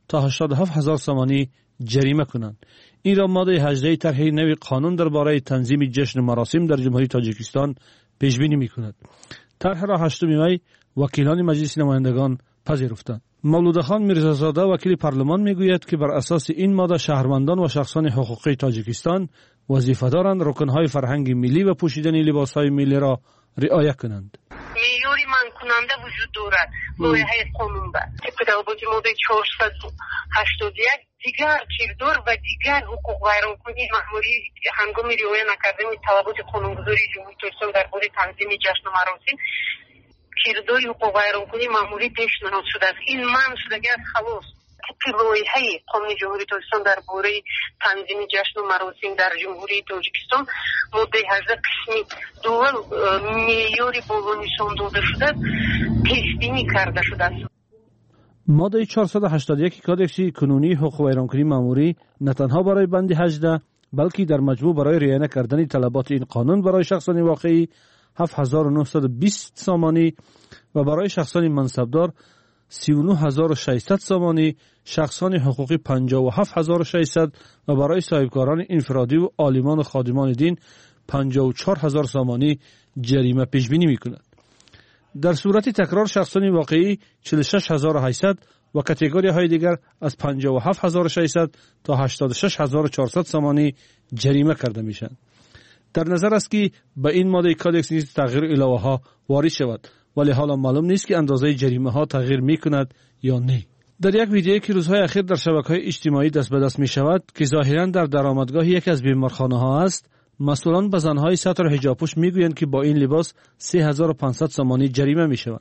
تا هشتاد و هفت هزار سامانی جریمه کنند. این را ماده هجده طرح نوی قانون درباره تنظیم جشن مراسم در جمهوری تاجیکستان پیش بینی می‌کند. طرح را هشتم می وکیلان مجلس نمایندگان پذیرفتند. مولود خان میرزازاده وکیل پارلمان میگوید که بر اساس این ماده شهروندان و شخصان حقوقی تاجیکستان وظیفه دارند رکنهای فرهنگ ملی و پوشیدن لباسهای ملی را رعایت کنند.
معیاری منع کننده وجود دارد لایحه قانون با طبق ضوابط ماده چهارصد و هشتاد و یک دیگر کردار و دیگر حقوق ویرانکنی مأموری هنگام رعایت نکردن طلبات قانونگذاری جمهوری تاجیکستان درباره تنظیم جشن و مراسم کردار حقوق ویرانکنی مأموری پیشنهاد شده است. این منع شدگی است خلاص طبق لایحه قانون جمهوری تاجیکستان درباره تنظیم جشن و مراسم در جمهوری تاجیکستان ماده هجده قسمی دول معیاری بالا نشان داده شده پیش بینی کرده شده است.
ماده چهارصد و هشتاد و یک کادکس کنونی حقوق ویرانکنی مأموری نه تنها برای بند هجده بلکه در مجموع برای رعایت کردن طلبات این قانون برای شخصان واقعی هفت هزار و نهصد و بیست سامانی و برای شخصان منصبدار سی و نه هزار و ششصد سامانی، شخصان حقوقی پنجاه و هفت هزار و ششصد و برای صاحبکاران انفرادی و عالمان و خادمان دین پنجاه و چهار هزار سامانی جریمه پیش بینی می‌کند. در صورت تکرار شخصان واقعی چهل و شش هزار و هشتصد و کاتگوری های دیگر از پنجاه و هفت هزار و ششصد تا هشتاد و شش هزار و چهارصد سامانی جریمه کرده میشند. در نظر است که به این ماده کادکس نیز تغییر علاوه ها وارد شود، ولی حالا معلوم نیست که اندازه جریمه ها تغییر می کند یا نه. در یک ویدیویی که روزهای اخیر در شبکه‌های اجتماعی دست به دست می شود که ظاهراً در درآمدگاه یکی از بیمارخانه ها است، مسئولان به زنهای ستر و حجابپوش می گویند که با این لباس سه هزار و پانصد سامانی جریمه می شود.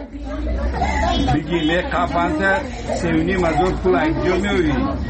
بگیله قفانت سیونی مزور پول انجام میوی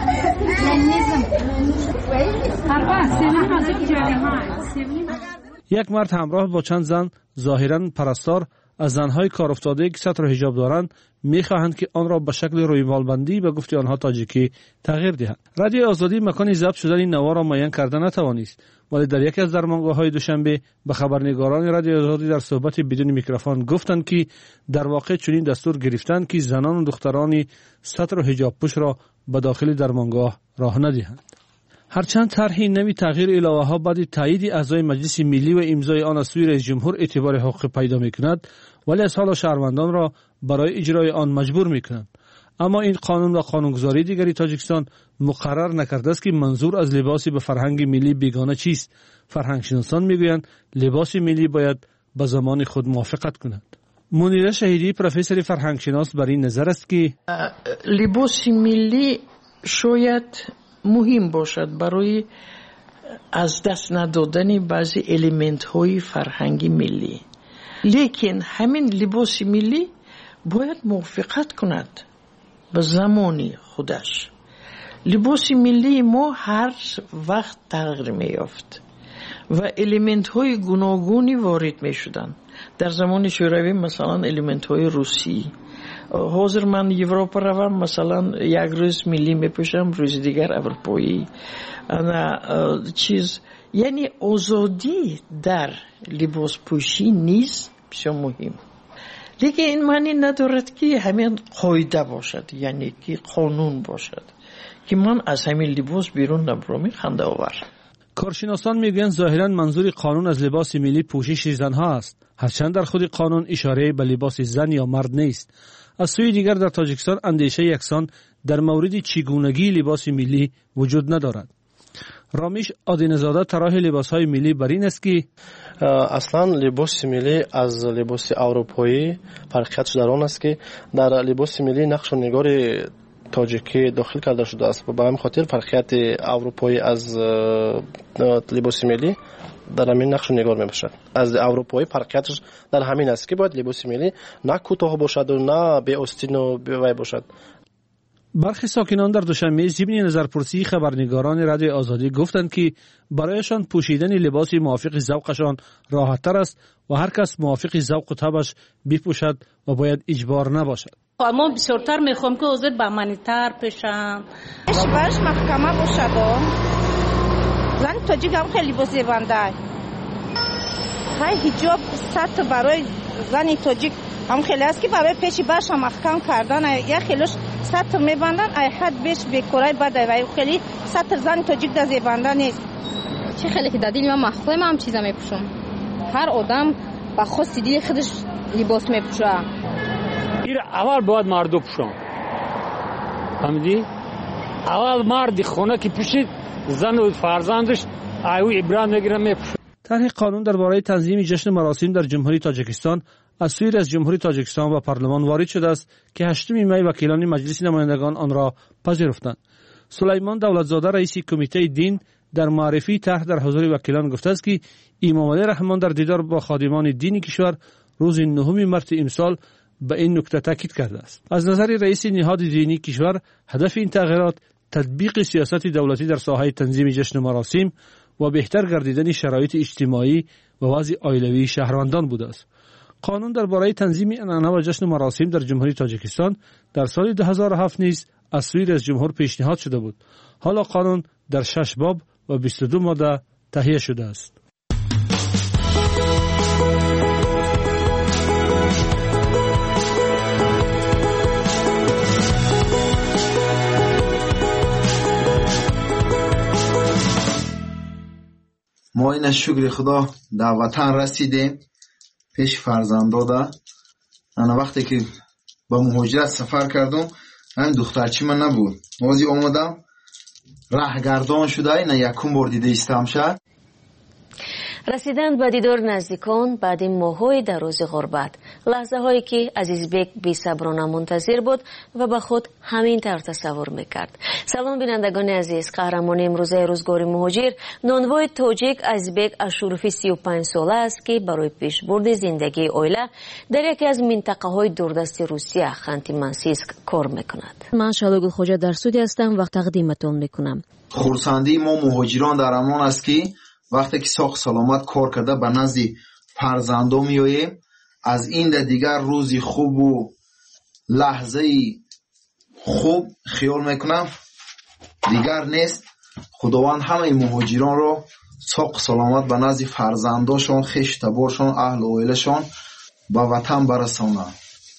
یک مرد همراه با چند زن ظاهراً پرستار از زنهای کار افتاده که ستر و حجاب دارند میخواهند که آن را به شکل رویمالبندی به گفته آنها تاجیکی تغییر دهند. رادیو آزادی مکان ضبط شدن این نوا را معین کرده نتوانست، ولی در یکی از درمانگاه‌های دوشنبه به خبرنگاران رادیو آزادی در صحبت بدون میکروفون گفتند که در واقع چنین دستور گرفتند که زنان و دختران ستر و حجاب پوش را به داخل درمانگاه راه ندهند. هرچند طرح نوی تغییر علاوه ها بعد تایید اعضای مجلس ملی و امضای آن از سوی رئیس جمهور اعتبار حقوقی پیدا می‌کند، ولی از حال شهروندان را برای اجرای آن مجبور می‌کنند. اما این قانون و قانونگذاری دیگری تاجیکستان مقرر نکرده است که منظور از لباسی به فرهنگ ملی بیگانه چیست. فرهنگ شناسان میگویند لباس ملی باید به زمان خود موافقت کند. منیره شهیدی پروفسور فرهنگ شناس بر این نظر است که
لباس ملی شاید مهم باشد برای از دست ندادن بعضی الیمنت های فرهنگی ملی، لیکن همین لباس ملی باید موافقت کند به زمانی خودش. لباس ملی ما هر وقت تغییر می‌یافت و الیمنت های گوناگونی وارد می شدن. در زمان شوروی مثلا الیمنت های روسی، حاضر من یوروپا روم مثلا یک روز ملی میپوشم روز دیگر اروپایی. انا چیز یعنی آزادی در لباس پوشی نیست بسیار مهم، لیکن این معنی ندارد که همین قاعده باشد، یعنی که قانون باشد که من از همین لباس بیرون نبرم. خنده آور.
کارشناسان میگویند ظاهراً منظور قانون از لباس ملی پوشش زنها است، هرچند در خود قانون اشاره به لباس زن یا مرد نیست. از سوی دیگر در تاجیکستان اندیشه یکسان در مورد چگونگی لباس ملی وجود ندارد. رامیش آدینزاده طراح لباس‌های ملی بر این است که
اصلا لباس ملی از لباس اروپایی فرقیتش در آن است که در لباس ملی نقش و نگار تاجیکی داخل کرده شده است و به همین خاطر فرقیت اروپایی از لباس ملی در همین نقش و نگار می باشد. از اروپایی فرقیتش در همین است که باید لباس ملی نه کوتاه باشد و نه به آستین و به وی باشد.
برخی ساکنان در دوشنبه ضمن نظرپرسی خبرنگاران رادیو آزادی گفتند که برایشان پوشیدن لباسی موافق ذوقشان راحت‌تر است و هر کس موافق ذوق و طبعش بپوشد و باید اجبار نباشد.
اما بسیارتر میخوام که حضور با منیتر پیشم
اشباش محکمه باشد. زن تاجیک هم خیلی لباس زیبنده های حجاب سطح برای زن تاجیک هم خیلی است که برای پیشی برش هم محکم کردن یا خیلیش سطر میبندن ای حد بیش بیکورای بده و خیلی سطر زن تاجیک در زیبنده نیست.
چه خیلی که دادیل من مخفه من هم چیزا میپوشم. هر آدم با خود سیدی خودش لباس میپوشه.
این اول باید مردو پوشم. فهمیدی؟ اول مردی خونه که پوشید زن و فرزندش ایو عبرت میگیرن میپوشه.
طرح قانون درباره تنظیم جشن مراسم در جمهوری تاجیکستان از سوی رئیس جمهوری تاجیکستان و پارلمان وارد شده است که هشتم می وکیلان مجلس نمایندگان آن را پذیرفتند. سلیمان دولتزاده رئیس کمیته دین در معرفی طرح در حضور وکیلان گفته است که امام علی رحمان در دیدار با خادمان دینی کشور روز نهم مارس امسال به این نکته تاکید کرده است. از نظر رئیس نهاد دینی کشور هدف این تغییرات تطبیق سیاست دولتی در ساحه تنظیم جشن مراسم و بهتر گردیدن شرایط اجتماعی و وضع عائلوی شهروندان بوده است. قانون درباره تنظیم انعنه و جشن مراسم در جمهوری تاجیکستان در سال دو هزار و هفت نیز از سوی رئیس جمهور پیشنهاد شده بود. حالا قانون در شش باب و بیست و دو ماده تهیه شده است.
ما این شکر خدا در وطن رسیدیم پیش فرزندادا. انا وقتی که با مهاجرت سفر کردم همین دخترچی من نبود. موزی اومدم راهگردان شده این یکم بار دیده ایستم شد.
رسیدن به دیدار نزدیکان بعد این ماه‌های در روز غربت، لحظه هایی که عزیزبک بی صبرانه منتظر بود و به خود همین طور تصور میکرد. سلام بینندگان عزیز، قهرمان امروزه روزگار مهاجر نانوای تاجیک عزیزبک اشوروفی سی و پنج ساله است که برای پیشبرد زندگی عائله در یکی از منطقه های دوردست روسیه خانتی منسیسک کار میکند. من شالوگل خوجا در سودی هستم و تقدیمتون میکنم.
خورسندی ما مهاجران در امان است که وقتی که ساخت سلامت کار کرده به نزد فرزندو میاییم. از این در دیگر روزی خوب و لحظه خوب خیال میکنم دیگر نیست. خداوند همه مهاجران را ساخت سلامت به نزد فرزنداشون، خیش تبارشون، اهل و عائلشون به وطن برسانند.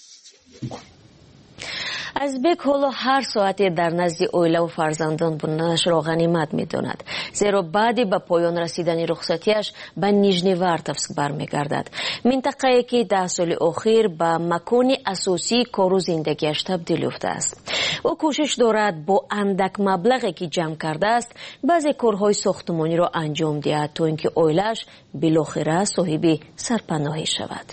ازبک حالا هر ساعتی در نزد عائله و فرزندان بودنش را غنیمت می‌داند، زیرا بعد به پایان رسیدن رخصتیش به نیژنیورتوفسک برمیگردد، منطقه‌ای که ده سال اخیر به مکان اساسی کار و زندگیش تبدیل یافته است. او کوشش دارد با اندک مبلغی که جمع کرده است بعضی کارهای ساختمانی را انجام دهد تا اینکه عائله‌اش بالاخره صاحب سرپناهی شود.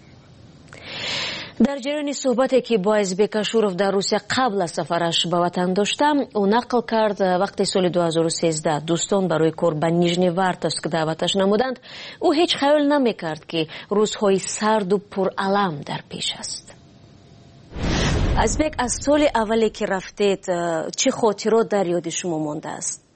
در جریان صحبتی که با ازبک اشوروف در روسیه قبل از سفرش به وطن داشتم، او نقل کرد وقتی سال دو هزار و سیزده دوستان برای کار به نیژنیورتوفسک دعوتش نمودند، او هیچ خیال نمیکرد که روزهای سرد و پرالم در پیش است. ازبک، از سال اولی که رفتید چه خاطرات در یاد شما مانده است؟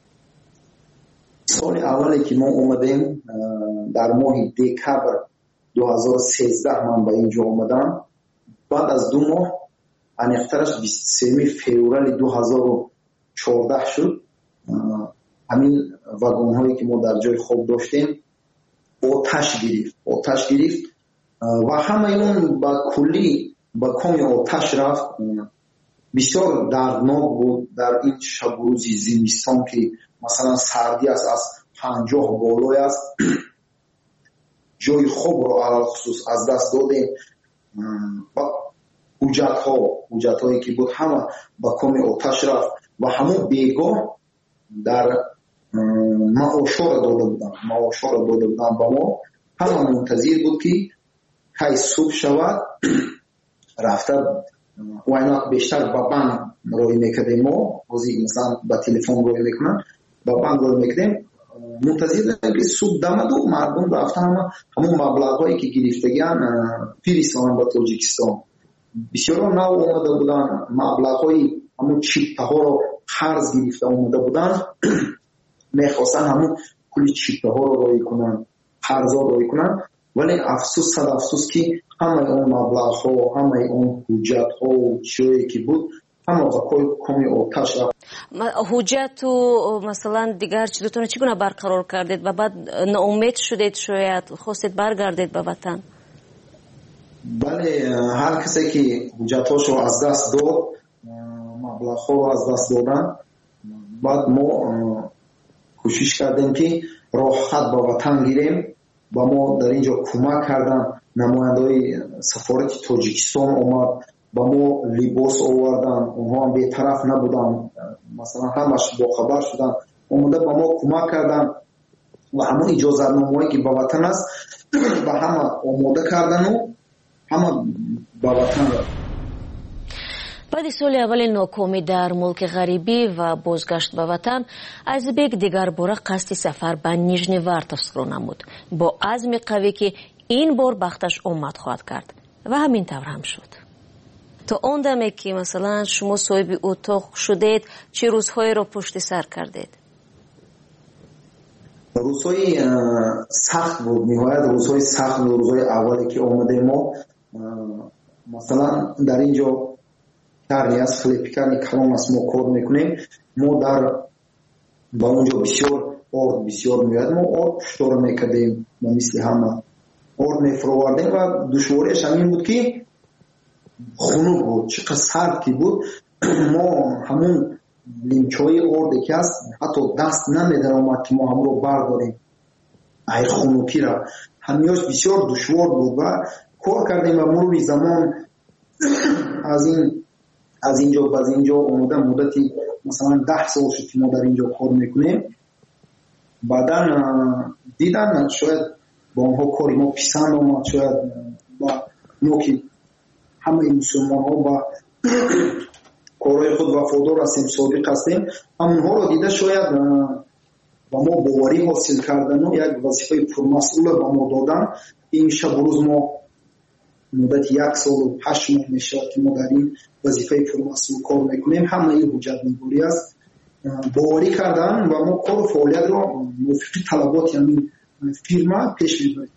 سال اولی که ما اومدیم در ماه دکبر دو هزار و سیزده من به اینجا آمدم. بعد از دو ماه انیخترش بیست و سوم فوریه دو هزار و چهارده شد. همین واگن هایی که ما در جای خواب داشتیم آتش گرفت آتش گرفت و همه اون با کلی با کمی آتش رفت. بسیار دردناک بود در این شب روزی زمستان که مثلا سردی است، از پنجاه بالای است. جای خوب رو علال خصوص از دست دادیم. حجت ها حجت هایی که بود همه با کمی آتش رفت و همون بیگاه در معاشا را داده بودن معاشا را داده بودن با ما. همه منتظر بود که های صبح شود رفته و اینا بیشتر با بانک روی میکردیم. ما روزی مثلا با تلفن روی میکنن با بانک روی میکردیم. منتظر که صبح دمد و مردم رفتن همه همون مبلغ هایی که گرفتگیان پیرستان با تاجیکستان بسیار نو اومده بودن. مبلغ های همون چیپه ها رو قرض گرفته اومده بودن. میخواستن همون کلی چیپه ها رو روی کنن، قرض ها روی کنن. ولی افسوس صد افسوس که همه اون مبلغ ها، همه اون حجت ها و چیزی که بود همه با کمی آتش رفت.
حجت و مثلا دیگر چیزتون چگونه برقرار کردید و بعد ناامید شدید، شاید خواستید برگردید به وطن؟
بله، هر کسی که حجتاشو از دست داد маблағҳоро аз даст доданд. баъд мо кӯшиш кардем ки роҳхат ба ватан гирем. ба мо дар ин ҷо кӯмак кардан. намояндаҳои сафорати тоҷикистон омад, ба мо либос овардан. онҳо ҳам бетараф набуданд, масалан ҳамаш бохабар шуданд, омада ба мо кӯмак кардан ва ҳамон иҷозатномаҳое ки ба ватан аст ба ҳама омода кардану ҳама ба ватан рафт.
баъди соли аввали нокомӣ дар мулки ғарибӣ ва бозгашт ба ватан, Азизбек дигар бора қасди сафар ба Нижневартовскро намуд, бо азми қавӣ ки ин бор бахташ омад хоҳад кард. ва ҳамин тавр ҳам шуд. то он даме ки масалан шумо соҳиби утоқ шудед, чӣ рӯзҳоеро пушти сар кардед?
рӯзҳои сахт буд, ниҳоят рӯзҳои сахт буд. рӯзҳои аввале ки омадем мо, масалан дар ин ҷо карни аст, хлебпекарни калон аст, мо кор мекунем. мо дар ба он ҷо бисёр орд бисёр меояд, мо орд пуштора мекардем, мо мисли ҳама орд мефуровардем ва душвориаш ҳамин буд ки хунук буд, чӣ қадр сард ки буд. мо ҳамун лимчаҳои орде ки аст ҳатто даст намедаромад ки мо ҳамро бардорем, ай хунукира. ҳамиёш бисёр душвор буд ва кор кардем ва мурури замон аз ин аз ин ҷо ба ин ҷо омода муддати масалан даҳ сол шуд ки мо дар ин ҷо кор мекунем. баъдан дидан шояд ба онҳо кори мо писанд омад, шояд ба мо ки ҳамаи мусулмонҳо ба корҳои худ вафодор ҳастем, содиқ ҳастем, ҳамонҳоро дида шояд ба мо боварӣ ҳосил кардану як вазифаи пурмасъула ба мо додан. ин шабу рӯз мо муддати як солу ҳашт моҳ мешавад ки мо дар ин вазифаи пурмасъул кор мекунем. ҳамаи ҳуҷҷатнигорӣ аст. боварӣ кардан ва мо кору фаъолиятро мувофиқи талаботи ҳамин фирма пеш мебарем.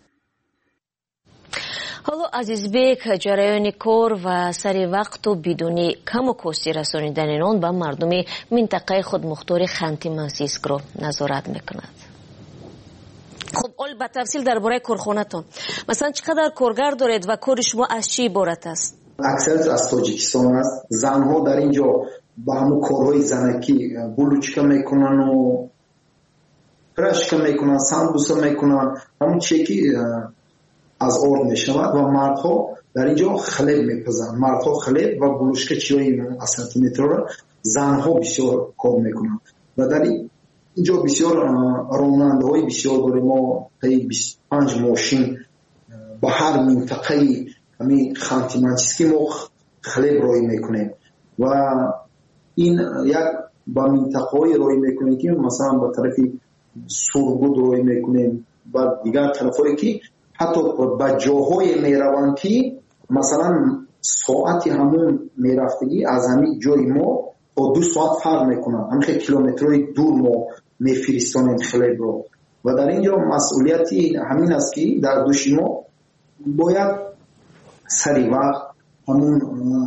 ҳоло Азизбек ҷараёни кор ва сари вақту бидуни каму кости расонидани он ба мардуми минтақаи худмухтори Ханти-Мансийскро назорат мекунад. хуб, оли ба тафсил дар бораи корхонатон, масалан чӣ қадар коргар доред ва кори шумо аз чӣ иборат аст?
аксарияш аз Тоҷикистон аст. занҳо дар ин ҷо ба ҳамун корҳои занакӣ булучка мекунану прашка мекунанд, самбуса мекунанд, ҳамун чие ки аз орд мешавад. ва мардҳо дар ин ҷо хлеб мепазанд. мардҳо хлеб ва булушка чиёи асортиментрро, занҳо бисёр кор мекунанд. ва дар ин ҷо бисёр ронандаҳои бисёр дорем. мо таи бисту панҷ мошин ба ҳар минтақаи ҳамин Ханти-Мансийский мо хлеб роӣ мекунем. ва ин як ба минтақаҳои роӣ мекунем ки масалан ба тарафи Сургуд роӣ мекунем, ба дигар тарафҳое ки ҳатто ба ҷоҳое мераванд ки масалан соати ҳамун мерафтагӣ аз ҳамин ҷои мо то ду соат фарқ мекунад. ҳамин хеле километрҳои дур мо мефиристонем хлебро. ва дар ин ҷо масъулияти ҳамин аст ки дар души мо бояд сари вақт ҳамун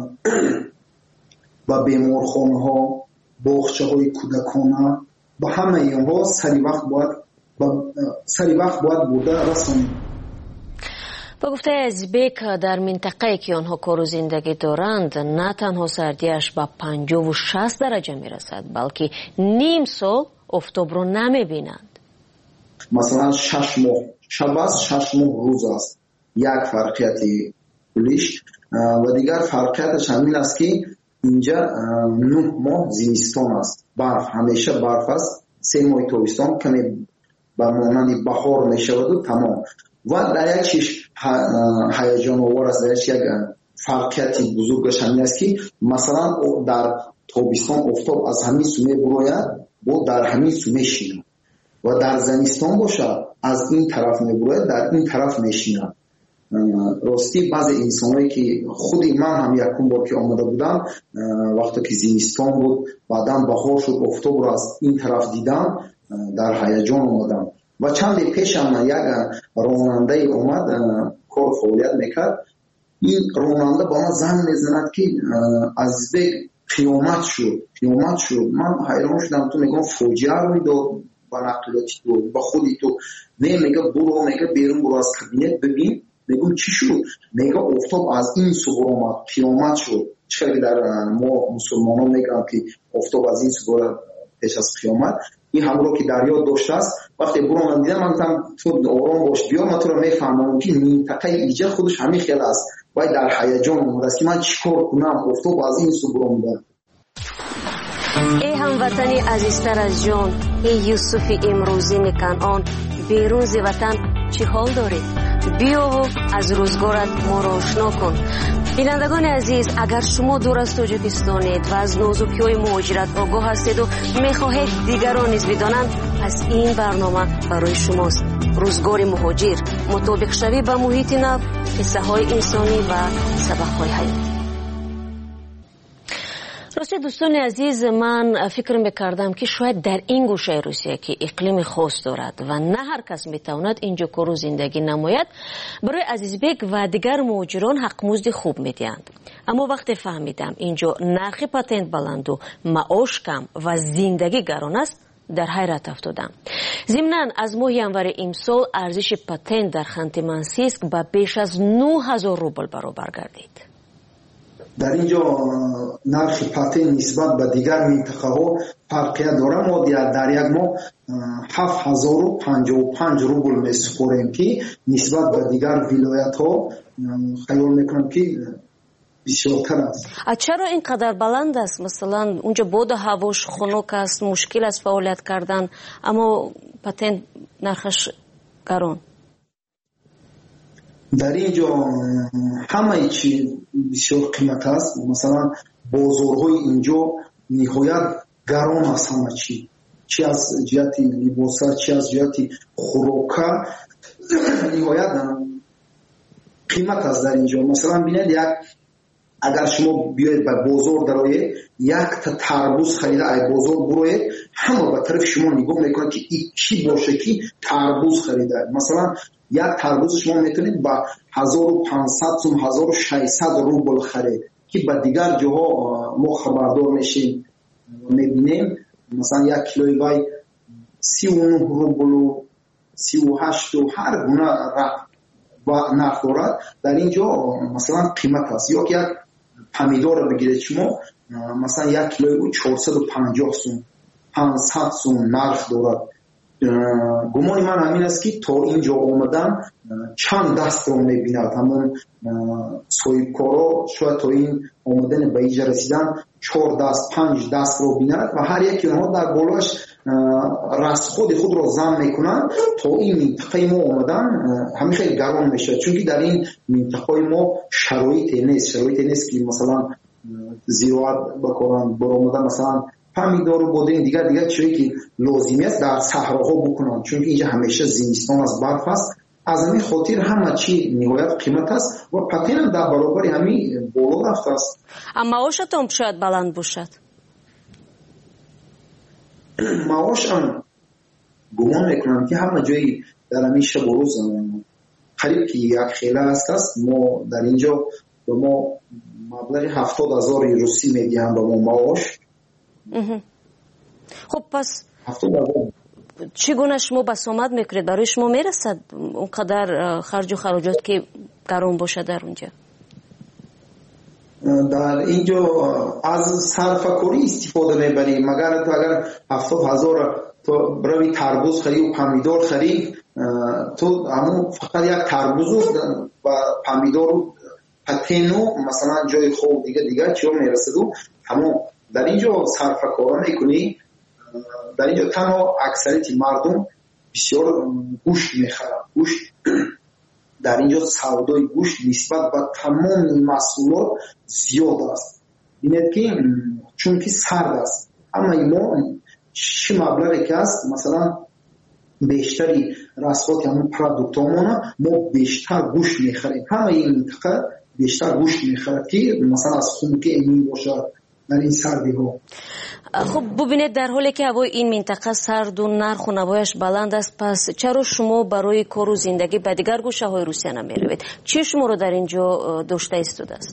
ба беморхонаҳо, боғчаҳои кӯдакона, ба ҳамаи онҳо сари вақт бояд сари вақт бояд бурда расонем.
ба гуфтаи Азизбек, дар минтақае ки онҳо кору зиндагӣ доранд, на танҳо сардиаш ба панҷову шаст дараҷа мерасад, балки ним сол офтобро намебинанд.
масалан шаш моҳ шаб аст, шаш моҳ рӯз аст. як фарқияти кулиш. ва дигар фарқияташ ҳамин аст ки инҷа нӯҳ моҳ зимистон аст, барф, ҳамеша барф аст. се моҳи тобистон каме ба монанди баҳор мешаваду тамом. ва дар як чиш ҳаяҷоновор аст, дар як фарқияти бузургаш ҳамин аст ки масалан дар тобистон офтоб аз ҳамин су мебурояд, бо дар ҳамин су мешинад. ва дар зимистон бошад аз ин тараф мебурояд, дар ин тараф мешинад. рости баъзе инсонҳое ки худи ман ҳам якум бор ки омада будам, вақте ки зимистон буд, баъдан баҳор шуд, офтобро аз ин тараф дидам, дар ҳаяҷон омадам. ва чанде пешам як ронандаи омад, кор фаъолият мекард. ин ронанда ба ман занг мезанад ки Азизбек қиёмат шуд, қиёмат шуд. ман ҳайрон шудам. ту мегӯям фоҷиа рӯй дод ба нақлиёти ту, ба худи ту. не мега буро, мега берун буро аз кабинет бибин. мегӯм чӣ шуд? мега офтоб аз ин су омад, қиёмат шуд. چقدر در ما مسلمانان میگن که آفتاب از این سو پیش از قیامت این همراه که دریا داشته است وقتی برو من دیدم من گفتم تو آرام باش بیا من تو رو میفهمم که منطقه ایجاد خودش همین خیلی است باید در هیجان اومده است که من چیکار کنم آفتاب از این سو برو میدم.
ای هموطنی عزیزتر از جان، ای یوسف امروزین کنعان، بیرون ز وطن چی حال دارید؟ بیا و از روزگارت ما را آشنا کن. بینندگان عزیز، اگر شما دور از تاجیکستانید و از نازکی‌های مهاجرت آگاه هستید و میخواهید دیگران نیز بدانند، پس این برنامه برای شماست. روزگار مهاجر، مطابق شوی به محیط نو، قصه های انسانی و سبق های حیاتی. راستی دوستان عزیز، من فکر میکردم که شاید در این گوشه روسیه که اقلیم خاص دارد و نه هر کس میتواند اینجا کار و زندگی نماید، برای عزیزبک و دیگر مهاجران حق مزد خوب میدهند. اما وقتی فهمیدم اینجا نرخ پاتنت بلند و معاش کم و زندگی گران است، در حیرت افتادم. ضمناً از ماه ینور امسال ارزش پاتنت در خانت منسیسک به بیش از نه هزار روبل برابر گردید.
در اینجا نرخ پاتنت نسبت به دیگر منطقه ها فرقیت داره. ما در یک ماه هفت هزار و پنجاه و پنج روبل میسپاریم که نسبت به دیگر ولایت ها خیال میکنم که بسیارتر است.
چرا اینقدر بلند است؟ مثلا اونجا بود هواش خنک است، مشکل است فعالیت کردن، اما پاتنت نرخش گران.
در اینجا همه چی بسیار قیمت است. مثلا بازارهای اینجا نهایت گران است همه چی، چی از جهت لباس چی از جهت خوراک نهایت قیمت است در اینجا. مثلا ببینید یک اگر شما بیاید به بازار درآیید یک تا تربوز خریده ای بازار بروید همه به طرف شما نگاه میکنه که این چی باشه که تربوز خریده. مثلا یک تربوز شما میتونید با هزار و پانصد سوم هزار و ششصد روبل خرید که به دیگر جاها ما خبردار میشیم میبینیم مثلا یک کیلوی وای سی و نه روبل و سی و هشت و هر گونه و نرخ دارد. در اینجا مثلا قیمت است. یا یک پمیدور بگیرید شما مثلا یک کیلوی چهارصد و پنجاه سوم پانصد سوم نرخ دارد. گمان من همین است که تا اینجا آمدن چند دست رو میبیند. همون صاحبکارا شاید تا این آمدن به اینجا رسیدن چهار دست پنج دست رو بیند و هر یکی اونها در بالاش رسخود خود رو زم میکنن تا این منطقه ما آمدن همین خیلی گران میشه. چون که در این منطقه ما شرایط نیست شرایط نیست که مثلا زراعت بکنن برآمدن مثلا پمیدار و بودن دیگر دیگر چیزی که لازمی است در صحراها بکنن. چون که اینجا همیشه زمستان از برف است. از همین خاطر همه چی نهایت قیمت است و پاتنت در برابر همین بالا رفته است.
اما معاشتون شاید بلند باشد.
معاش هم گمان میکنم که همه جایی در همین شب و روز قریب که یک خیله هست است. ما در اینجا به ما مبلغ هفتاد هزار روسی میدیم به ما معاش.
خب پس چگونه شما بسامد میکنید؟ برای شما میرسد اونقدر خرج و خراجات که گران باشه در اونجا؟
در اینجا از صرفه‌کاری استفاده میبریم. مگر تو اگر هفتاد هزار تو بروی تربوز خرید و پمیدار خرید تو همون فقط یک تربوز و پمیدار و پتنو مثلا جای خوب دیگه دیگه چیو میرسد و همون در اینجا صرفه‌کاری میکنی. در اینجا تنها اکثریت مردم بسیار گوشت میخرن. گوشت در اینجا سودای گوشت نسبت به تمام محصولات زیاد است. ببینید که چون که سرد است اما ما چه مبلغی که است مثلا بیشتری رسخات همون پروداکتامون ما بیشتر گوشت میخریم. همه این منطقه بیشتر گوشت میخرد که مثلا از خون که امی باشد در این سردی ها.
خب ببینید در حالی که هوای این منطقه سرد و نرخ و نوایش بلند است، پس چرا شما برای کار و زندگی به دیگر گوشه های روسیه نمیروید؟ چی شما رو در اینجا داشته ایستاده است؟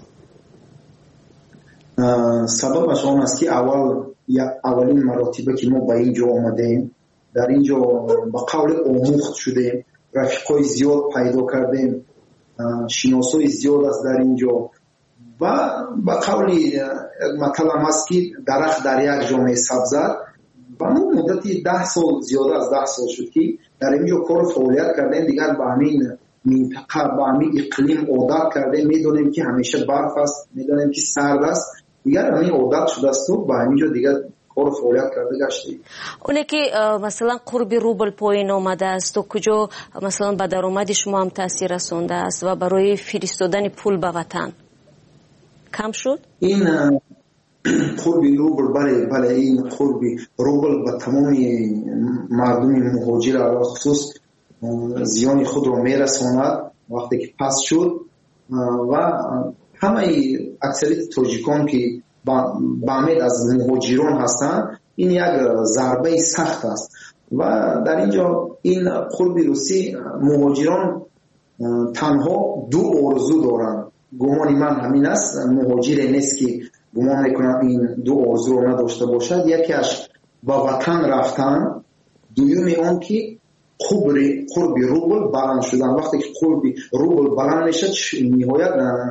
سببش آن است که اول اولین مراتبه که ما به اینجا آمدیم در اینجا با قول آموخت شدیم، رفیقای زیاد پیدا کردیم، شناسای زیاد است در اینجا. و با قولی مطلب است که درخت در یک جا میسبزد و اون مدتی ده سال زیاده از ده سال شد که در اینجا کار فعالیت کردیم. دیگر با همین منطقه با همین اقلیم عادت کردیم، میدونیم که همیشه برف است، میدونیم که سرد است، دیگر همین عادت شده است و با همینجا دیگر کار فعالیت کرده گشتیم.
اونه که مثلا قرب روبل پایین آمده است و کجا مثلا به درآمد شما هم تاثیر رسونده است و برای فرستادن پول به وطن کم شد؟
این قرب روبل بله بله این قرب روبل به تمام مردم مهاجر و خصوص زیان خود رو میرساند وقتی که پس شد و همه اکثریت تاجیکان که با امید از مهاجران هستند این یک ضربه سخت است و در اینجا این قرب روسی مهاجران تنها دو آرزو دارند. گمان من همین است، مهاجر نیست که گمان میکنم این دو آرزو رو نداشته باشد. یکیش با وطن رفتن، دومی اون که قرب روبل بلند شدن. وقتی که قرب روبل بلند میشد نهایت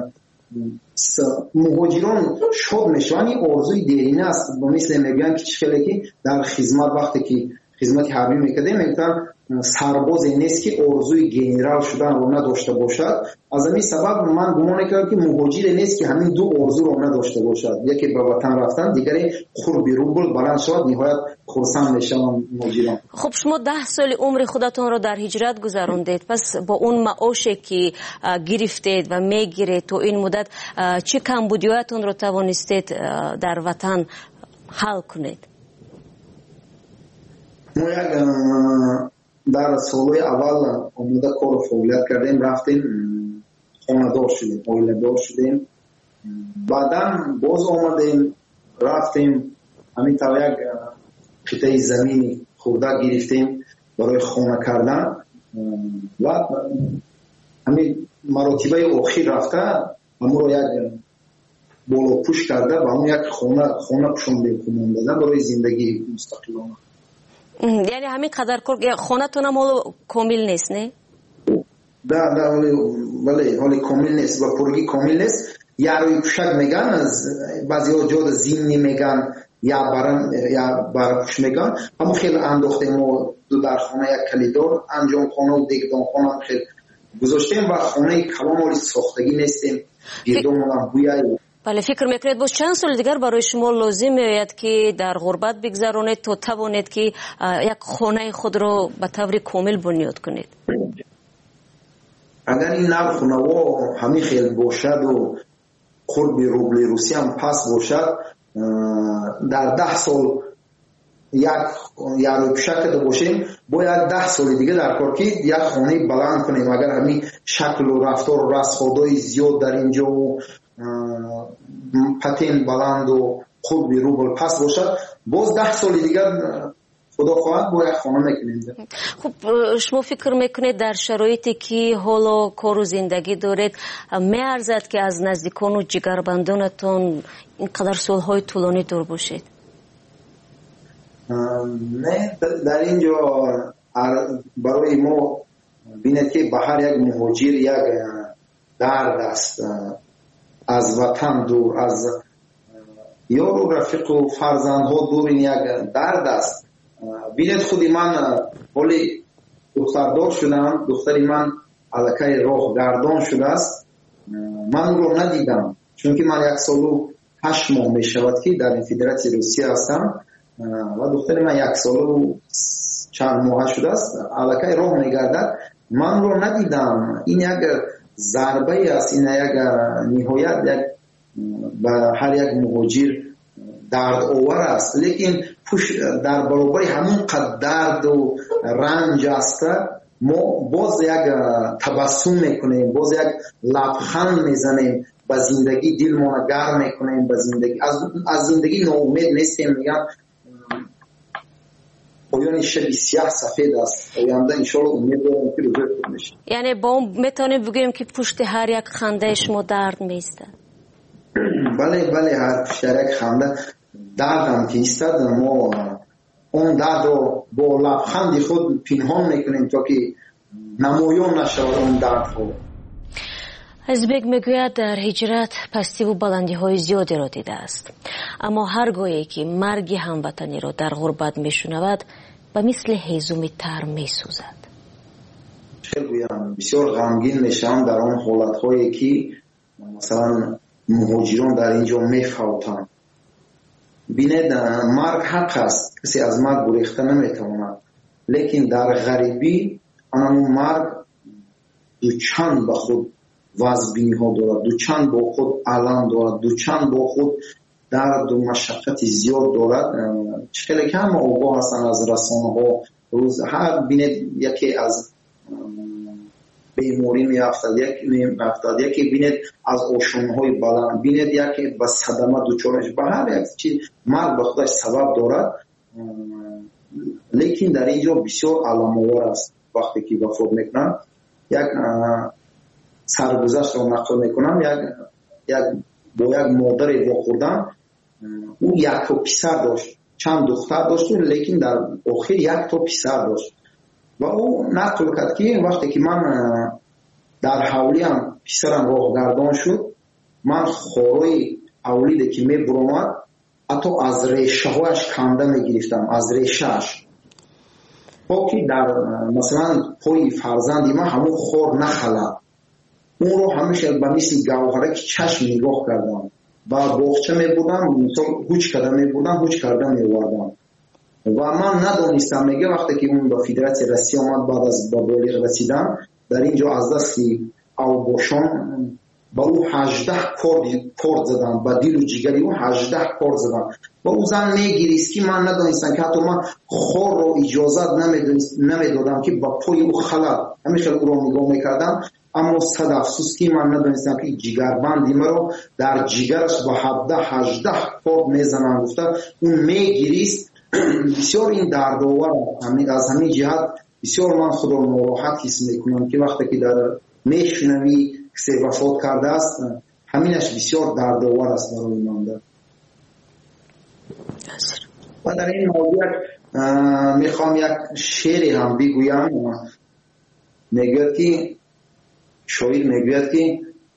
مهاجران شاد میشن. این آرزوی دیرینه است، مثل میگن که چخیلی که در خدمت وقتی که خدمت حربی میکرده میگن سربازی نیست که آرزوی گنرال شدن رو نداشته باشد. از همین سبب من گمان میکنم که مهاجر نیست که همین دو آرزو رو نداشته باشد، یکی به وطن رفتن، دیگری قرب روبل بلند شد نهایت خرسند میشن مهاجران.
خب شما ده سال عمر خودتون رو در هجرت گذراندید، پس با اون معاشی که گرفتید و میگیرید تو این مدت چه کمبودیاتون رو توانستید در وطن حل کنید؟
ما یک در سالهای اول آمده کار فعالیت کردیم، رفتیم خانه دار شدیم، آیله دار شدیم، بعدا باز آمدیم رفتیم همین طور یک قطعه زمین خورده گرفتیم برای خانه کردن و همین مراتبه آخر رفته همون رو یک بالا پوش کرده و همون یک خانه خانه پشونده کنم دادن برای زندگی مستقلانه.
یعنی همین قدر کار خانه تون هم کامل نیست نه؟
نه نه ولی ولی کامل نیست و پرگی کامل نیست. یا روی پوشک میگن، از بعضی ها جاد زینی میگن یا برن یا برپوش میگن. اما خیلی انداختیم و دو در خانه یک کلیدار انجام خانه و دیگدان خانه هم خیلی گذاشتیم و خانه کلام ولی ساختگی نیستیم گردون هم بویایی.
بله فکر میکنید باز چند سال دیگر برای شما لازم میآید که در غربت بگذرانید تا توانید که یک خانه خود را به طور کامل بنیاد کنید؟
اگر این نوع خانه ها همین خیلی باشد و قرب روبل روسی هم پس باشد، در ده سال یک یارو شکل باشیم باید ده سال دیگه در کار که یک خانه بلند کنیم. اگر همین شکل و رفتار و رسخادای زیاد در اینجا و پتین بلند و قرب روبل پس باشد، باز ده سال دیگر خدا خواهد باید خانه میکنیم.
خب شما فکر میکنید در شرایطی که حالا کار و زندگی دارید میارزد که از نزدیکان و جگربندانتون اینقدر سالهای طولانی دور باشید؟
نه، در اینجا برای ما بینید که به هر یک مهاجر یک درد است، از وطن دور، از یار و رفیق و فرزندها دور، این یک درد است. بینید خودی من ولی دختردار شدم، دختری من علاقه راه گردان شده است، من رو ندیدم چون که من یک سال و هشت ماه می شود که در فدراسیون روسیه هستم و دختری من یک سال و چند ماه شده است علاقه راه می گردد، من رو ندیدم. این یک ضربه است، این یک نهایت یک به هر یک مهاجر درد آور است، لیکن در برابر همون قدر درد و رنج است ما باز یک تبسم میکنیم، باز یک لبخند میزنیم، به زندگی دل ما گرم میکنیم، به زندگی از از زندگی ناامید نیستیم. میگم پایان شب سیاه سفید است، آینده ان شاء الله امید دارم که روزی خوب میشه.
یعنی با میتونیم بگیم که پشت هر یک خنده شما درد میسته؟
بله بله، هر پشت هر یک خنده دردم که ایستد ما اون درد رو با لبخند خود پنهان میکنیم تا که نمایان نشود اون درد خود.
ازبک میگوید در هجرت پستی و بلندی های زیادی را دیده است، اما هرگاهی که مرگ هموطنی را در غربت میشنود به مثل هیزم تر میسوزد.
بسیار غمگین میشم در آن حالت هایی که مثلا مهاجران در اینجا میفوتند. بینید مرگ حق است، کسی از مرگ گریخته نمیتواند، لیکن در غریبی آن مرگ دو چند به خود وزبینی ها دارد، دو چند با خود علم دارد، دو چند با خود درد و مشقت زیاد دارد. چکلی که همه آگاه هستن از رسانه ها، روز هر بینید یکی از بیماری می افتاد، یکی می افتاد، یکی بینید از آشونه های بلند، بینید یکی به صدمه دوچارش، به هر یک چیز مرگ به خودش سبب دارد. لیکن در اینجا بسیار علام‌آور است. وقتی که وفات میکنند یک سرگذشت را نقل میکنم، یک یک با یک مادر واخوردن، او یک تا پسر داشت، چند دختر داشت، لیکن در آخر یک تا پسر داشت و او نقل کرد که وقتی که من در حولیم پسرم راه گردان شد، من خورای اولیده که می برامد حتی از ریشه هایش کنده می گرفتم، از ریشهش، با که در مثلا پای فرزندی من همون خور نخلد، اون رو همیشه به مثل گوهره که چشم نگاه کردم و باغچه می بودم، مثلا هوچ کرده می بودم، هوچ کرده می وردم و من ندانستم. میگه وقتی که اون به فدراسیون روسیه آمد، بعد از به بالغ رسیدن در اینجا از دست اوباشان با او هجده کارد زدن، با دیل و جیگری او هجده کارد زدن و او زن میگیریست که من ندانستم که حتی من خور رو اجازت نمیدادم که با پای او خلد، همیشه او رو نگاه میکردم، اما صد افسوس که من ندانستم که جیگربندی مرا در جیگرش با هفده هجده کارد میزنن. گفته اون میگیریست. بسیار این دردآور از همین جهت بسیار من خود را ناراحت حس میکنم که وقتی که در میشنوی کسی وفات کرده است، همینش بسیار دردآور است برای من. و در این موضوع میخوام یک شعری هم بگویم. میگوید که شاعر میگوید که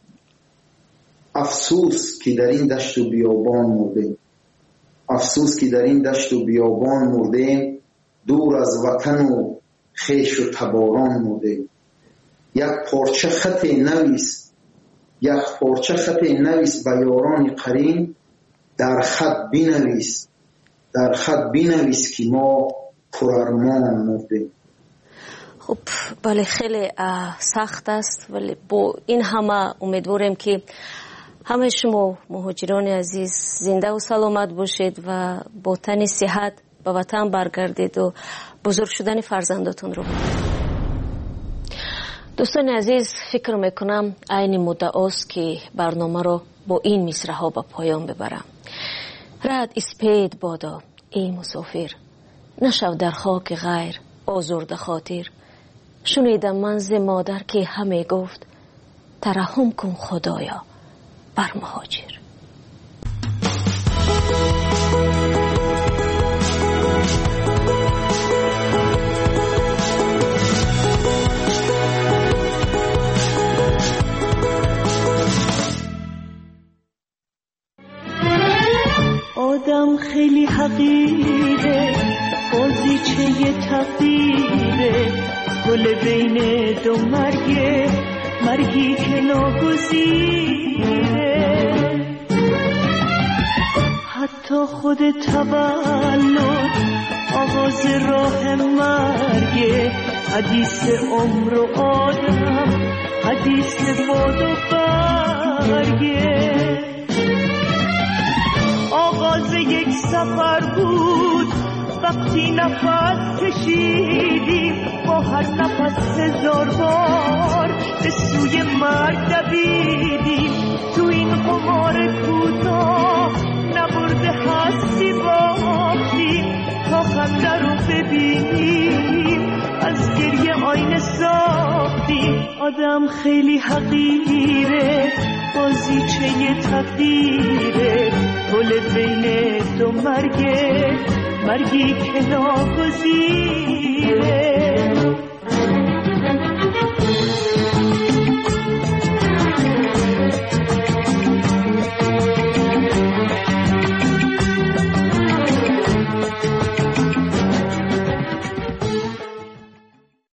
افسوس که در این دشت و بیابان مرده، افسوس که در این دشت و بیابان مرده، دور از وطن و خیش و تباران مرده. یک پارچه خط نویس، یک پارچه خط نویس به یاران قرین، در خط بنویس، در خط بنویس که ما پرارمان مرده.
خب بله، خیلی سخت است، ولی با این همه امیدواریم که همه شما مهاجران عزیز زنده و سلامت باشید و با تن صحت به وطن برگردید و بزرگ شدن فرزنداتون رو. دوستان عزیز، فکر میکنم عین مدت است که برنامه رو با این مصرع ها به پایان ببرم. رد اسپید بادا ای مسافر، نشو در خاک غیر آزرده خاطر. شنیدم من ز مادر که همه گفت، ترحم کن خدایا بر مهاجر.
آدم خیلی حقیره، بازیچه تقدیره، گل بین دو مرگه، مرگی که ناگزیره. حتی خود تولد آغاز راه مرگه، حدیث عمر و آدم، حدیث باد و برگه. آغاز یک سفر بود وقتی نفس کشیدیم، با هر نفس هزار بار به سوی مرگ دویدیم. تو این قمار کوتاه نبرده هستی باختیم، تا خنده رو ببینیم از گریه آینه ساختیم. آدم خیلی حقیره، بازیچه تقدیره، گل بین دو مرگه، مرگی که ناگزیره.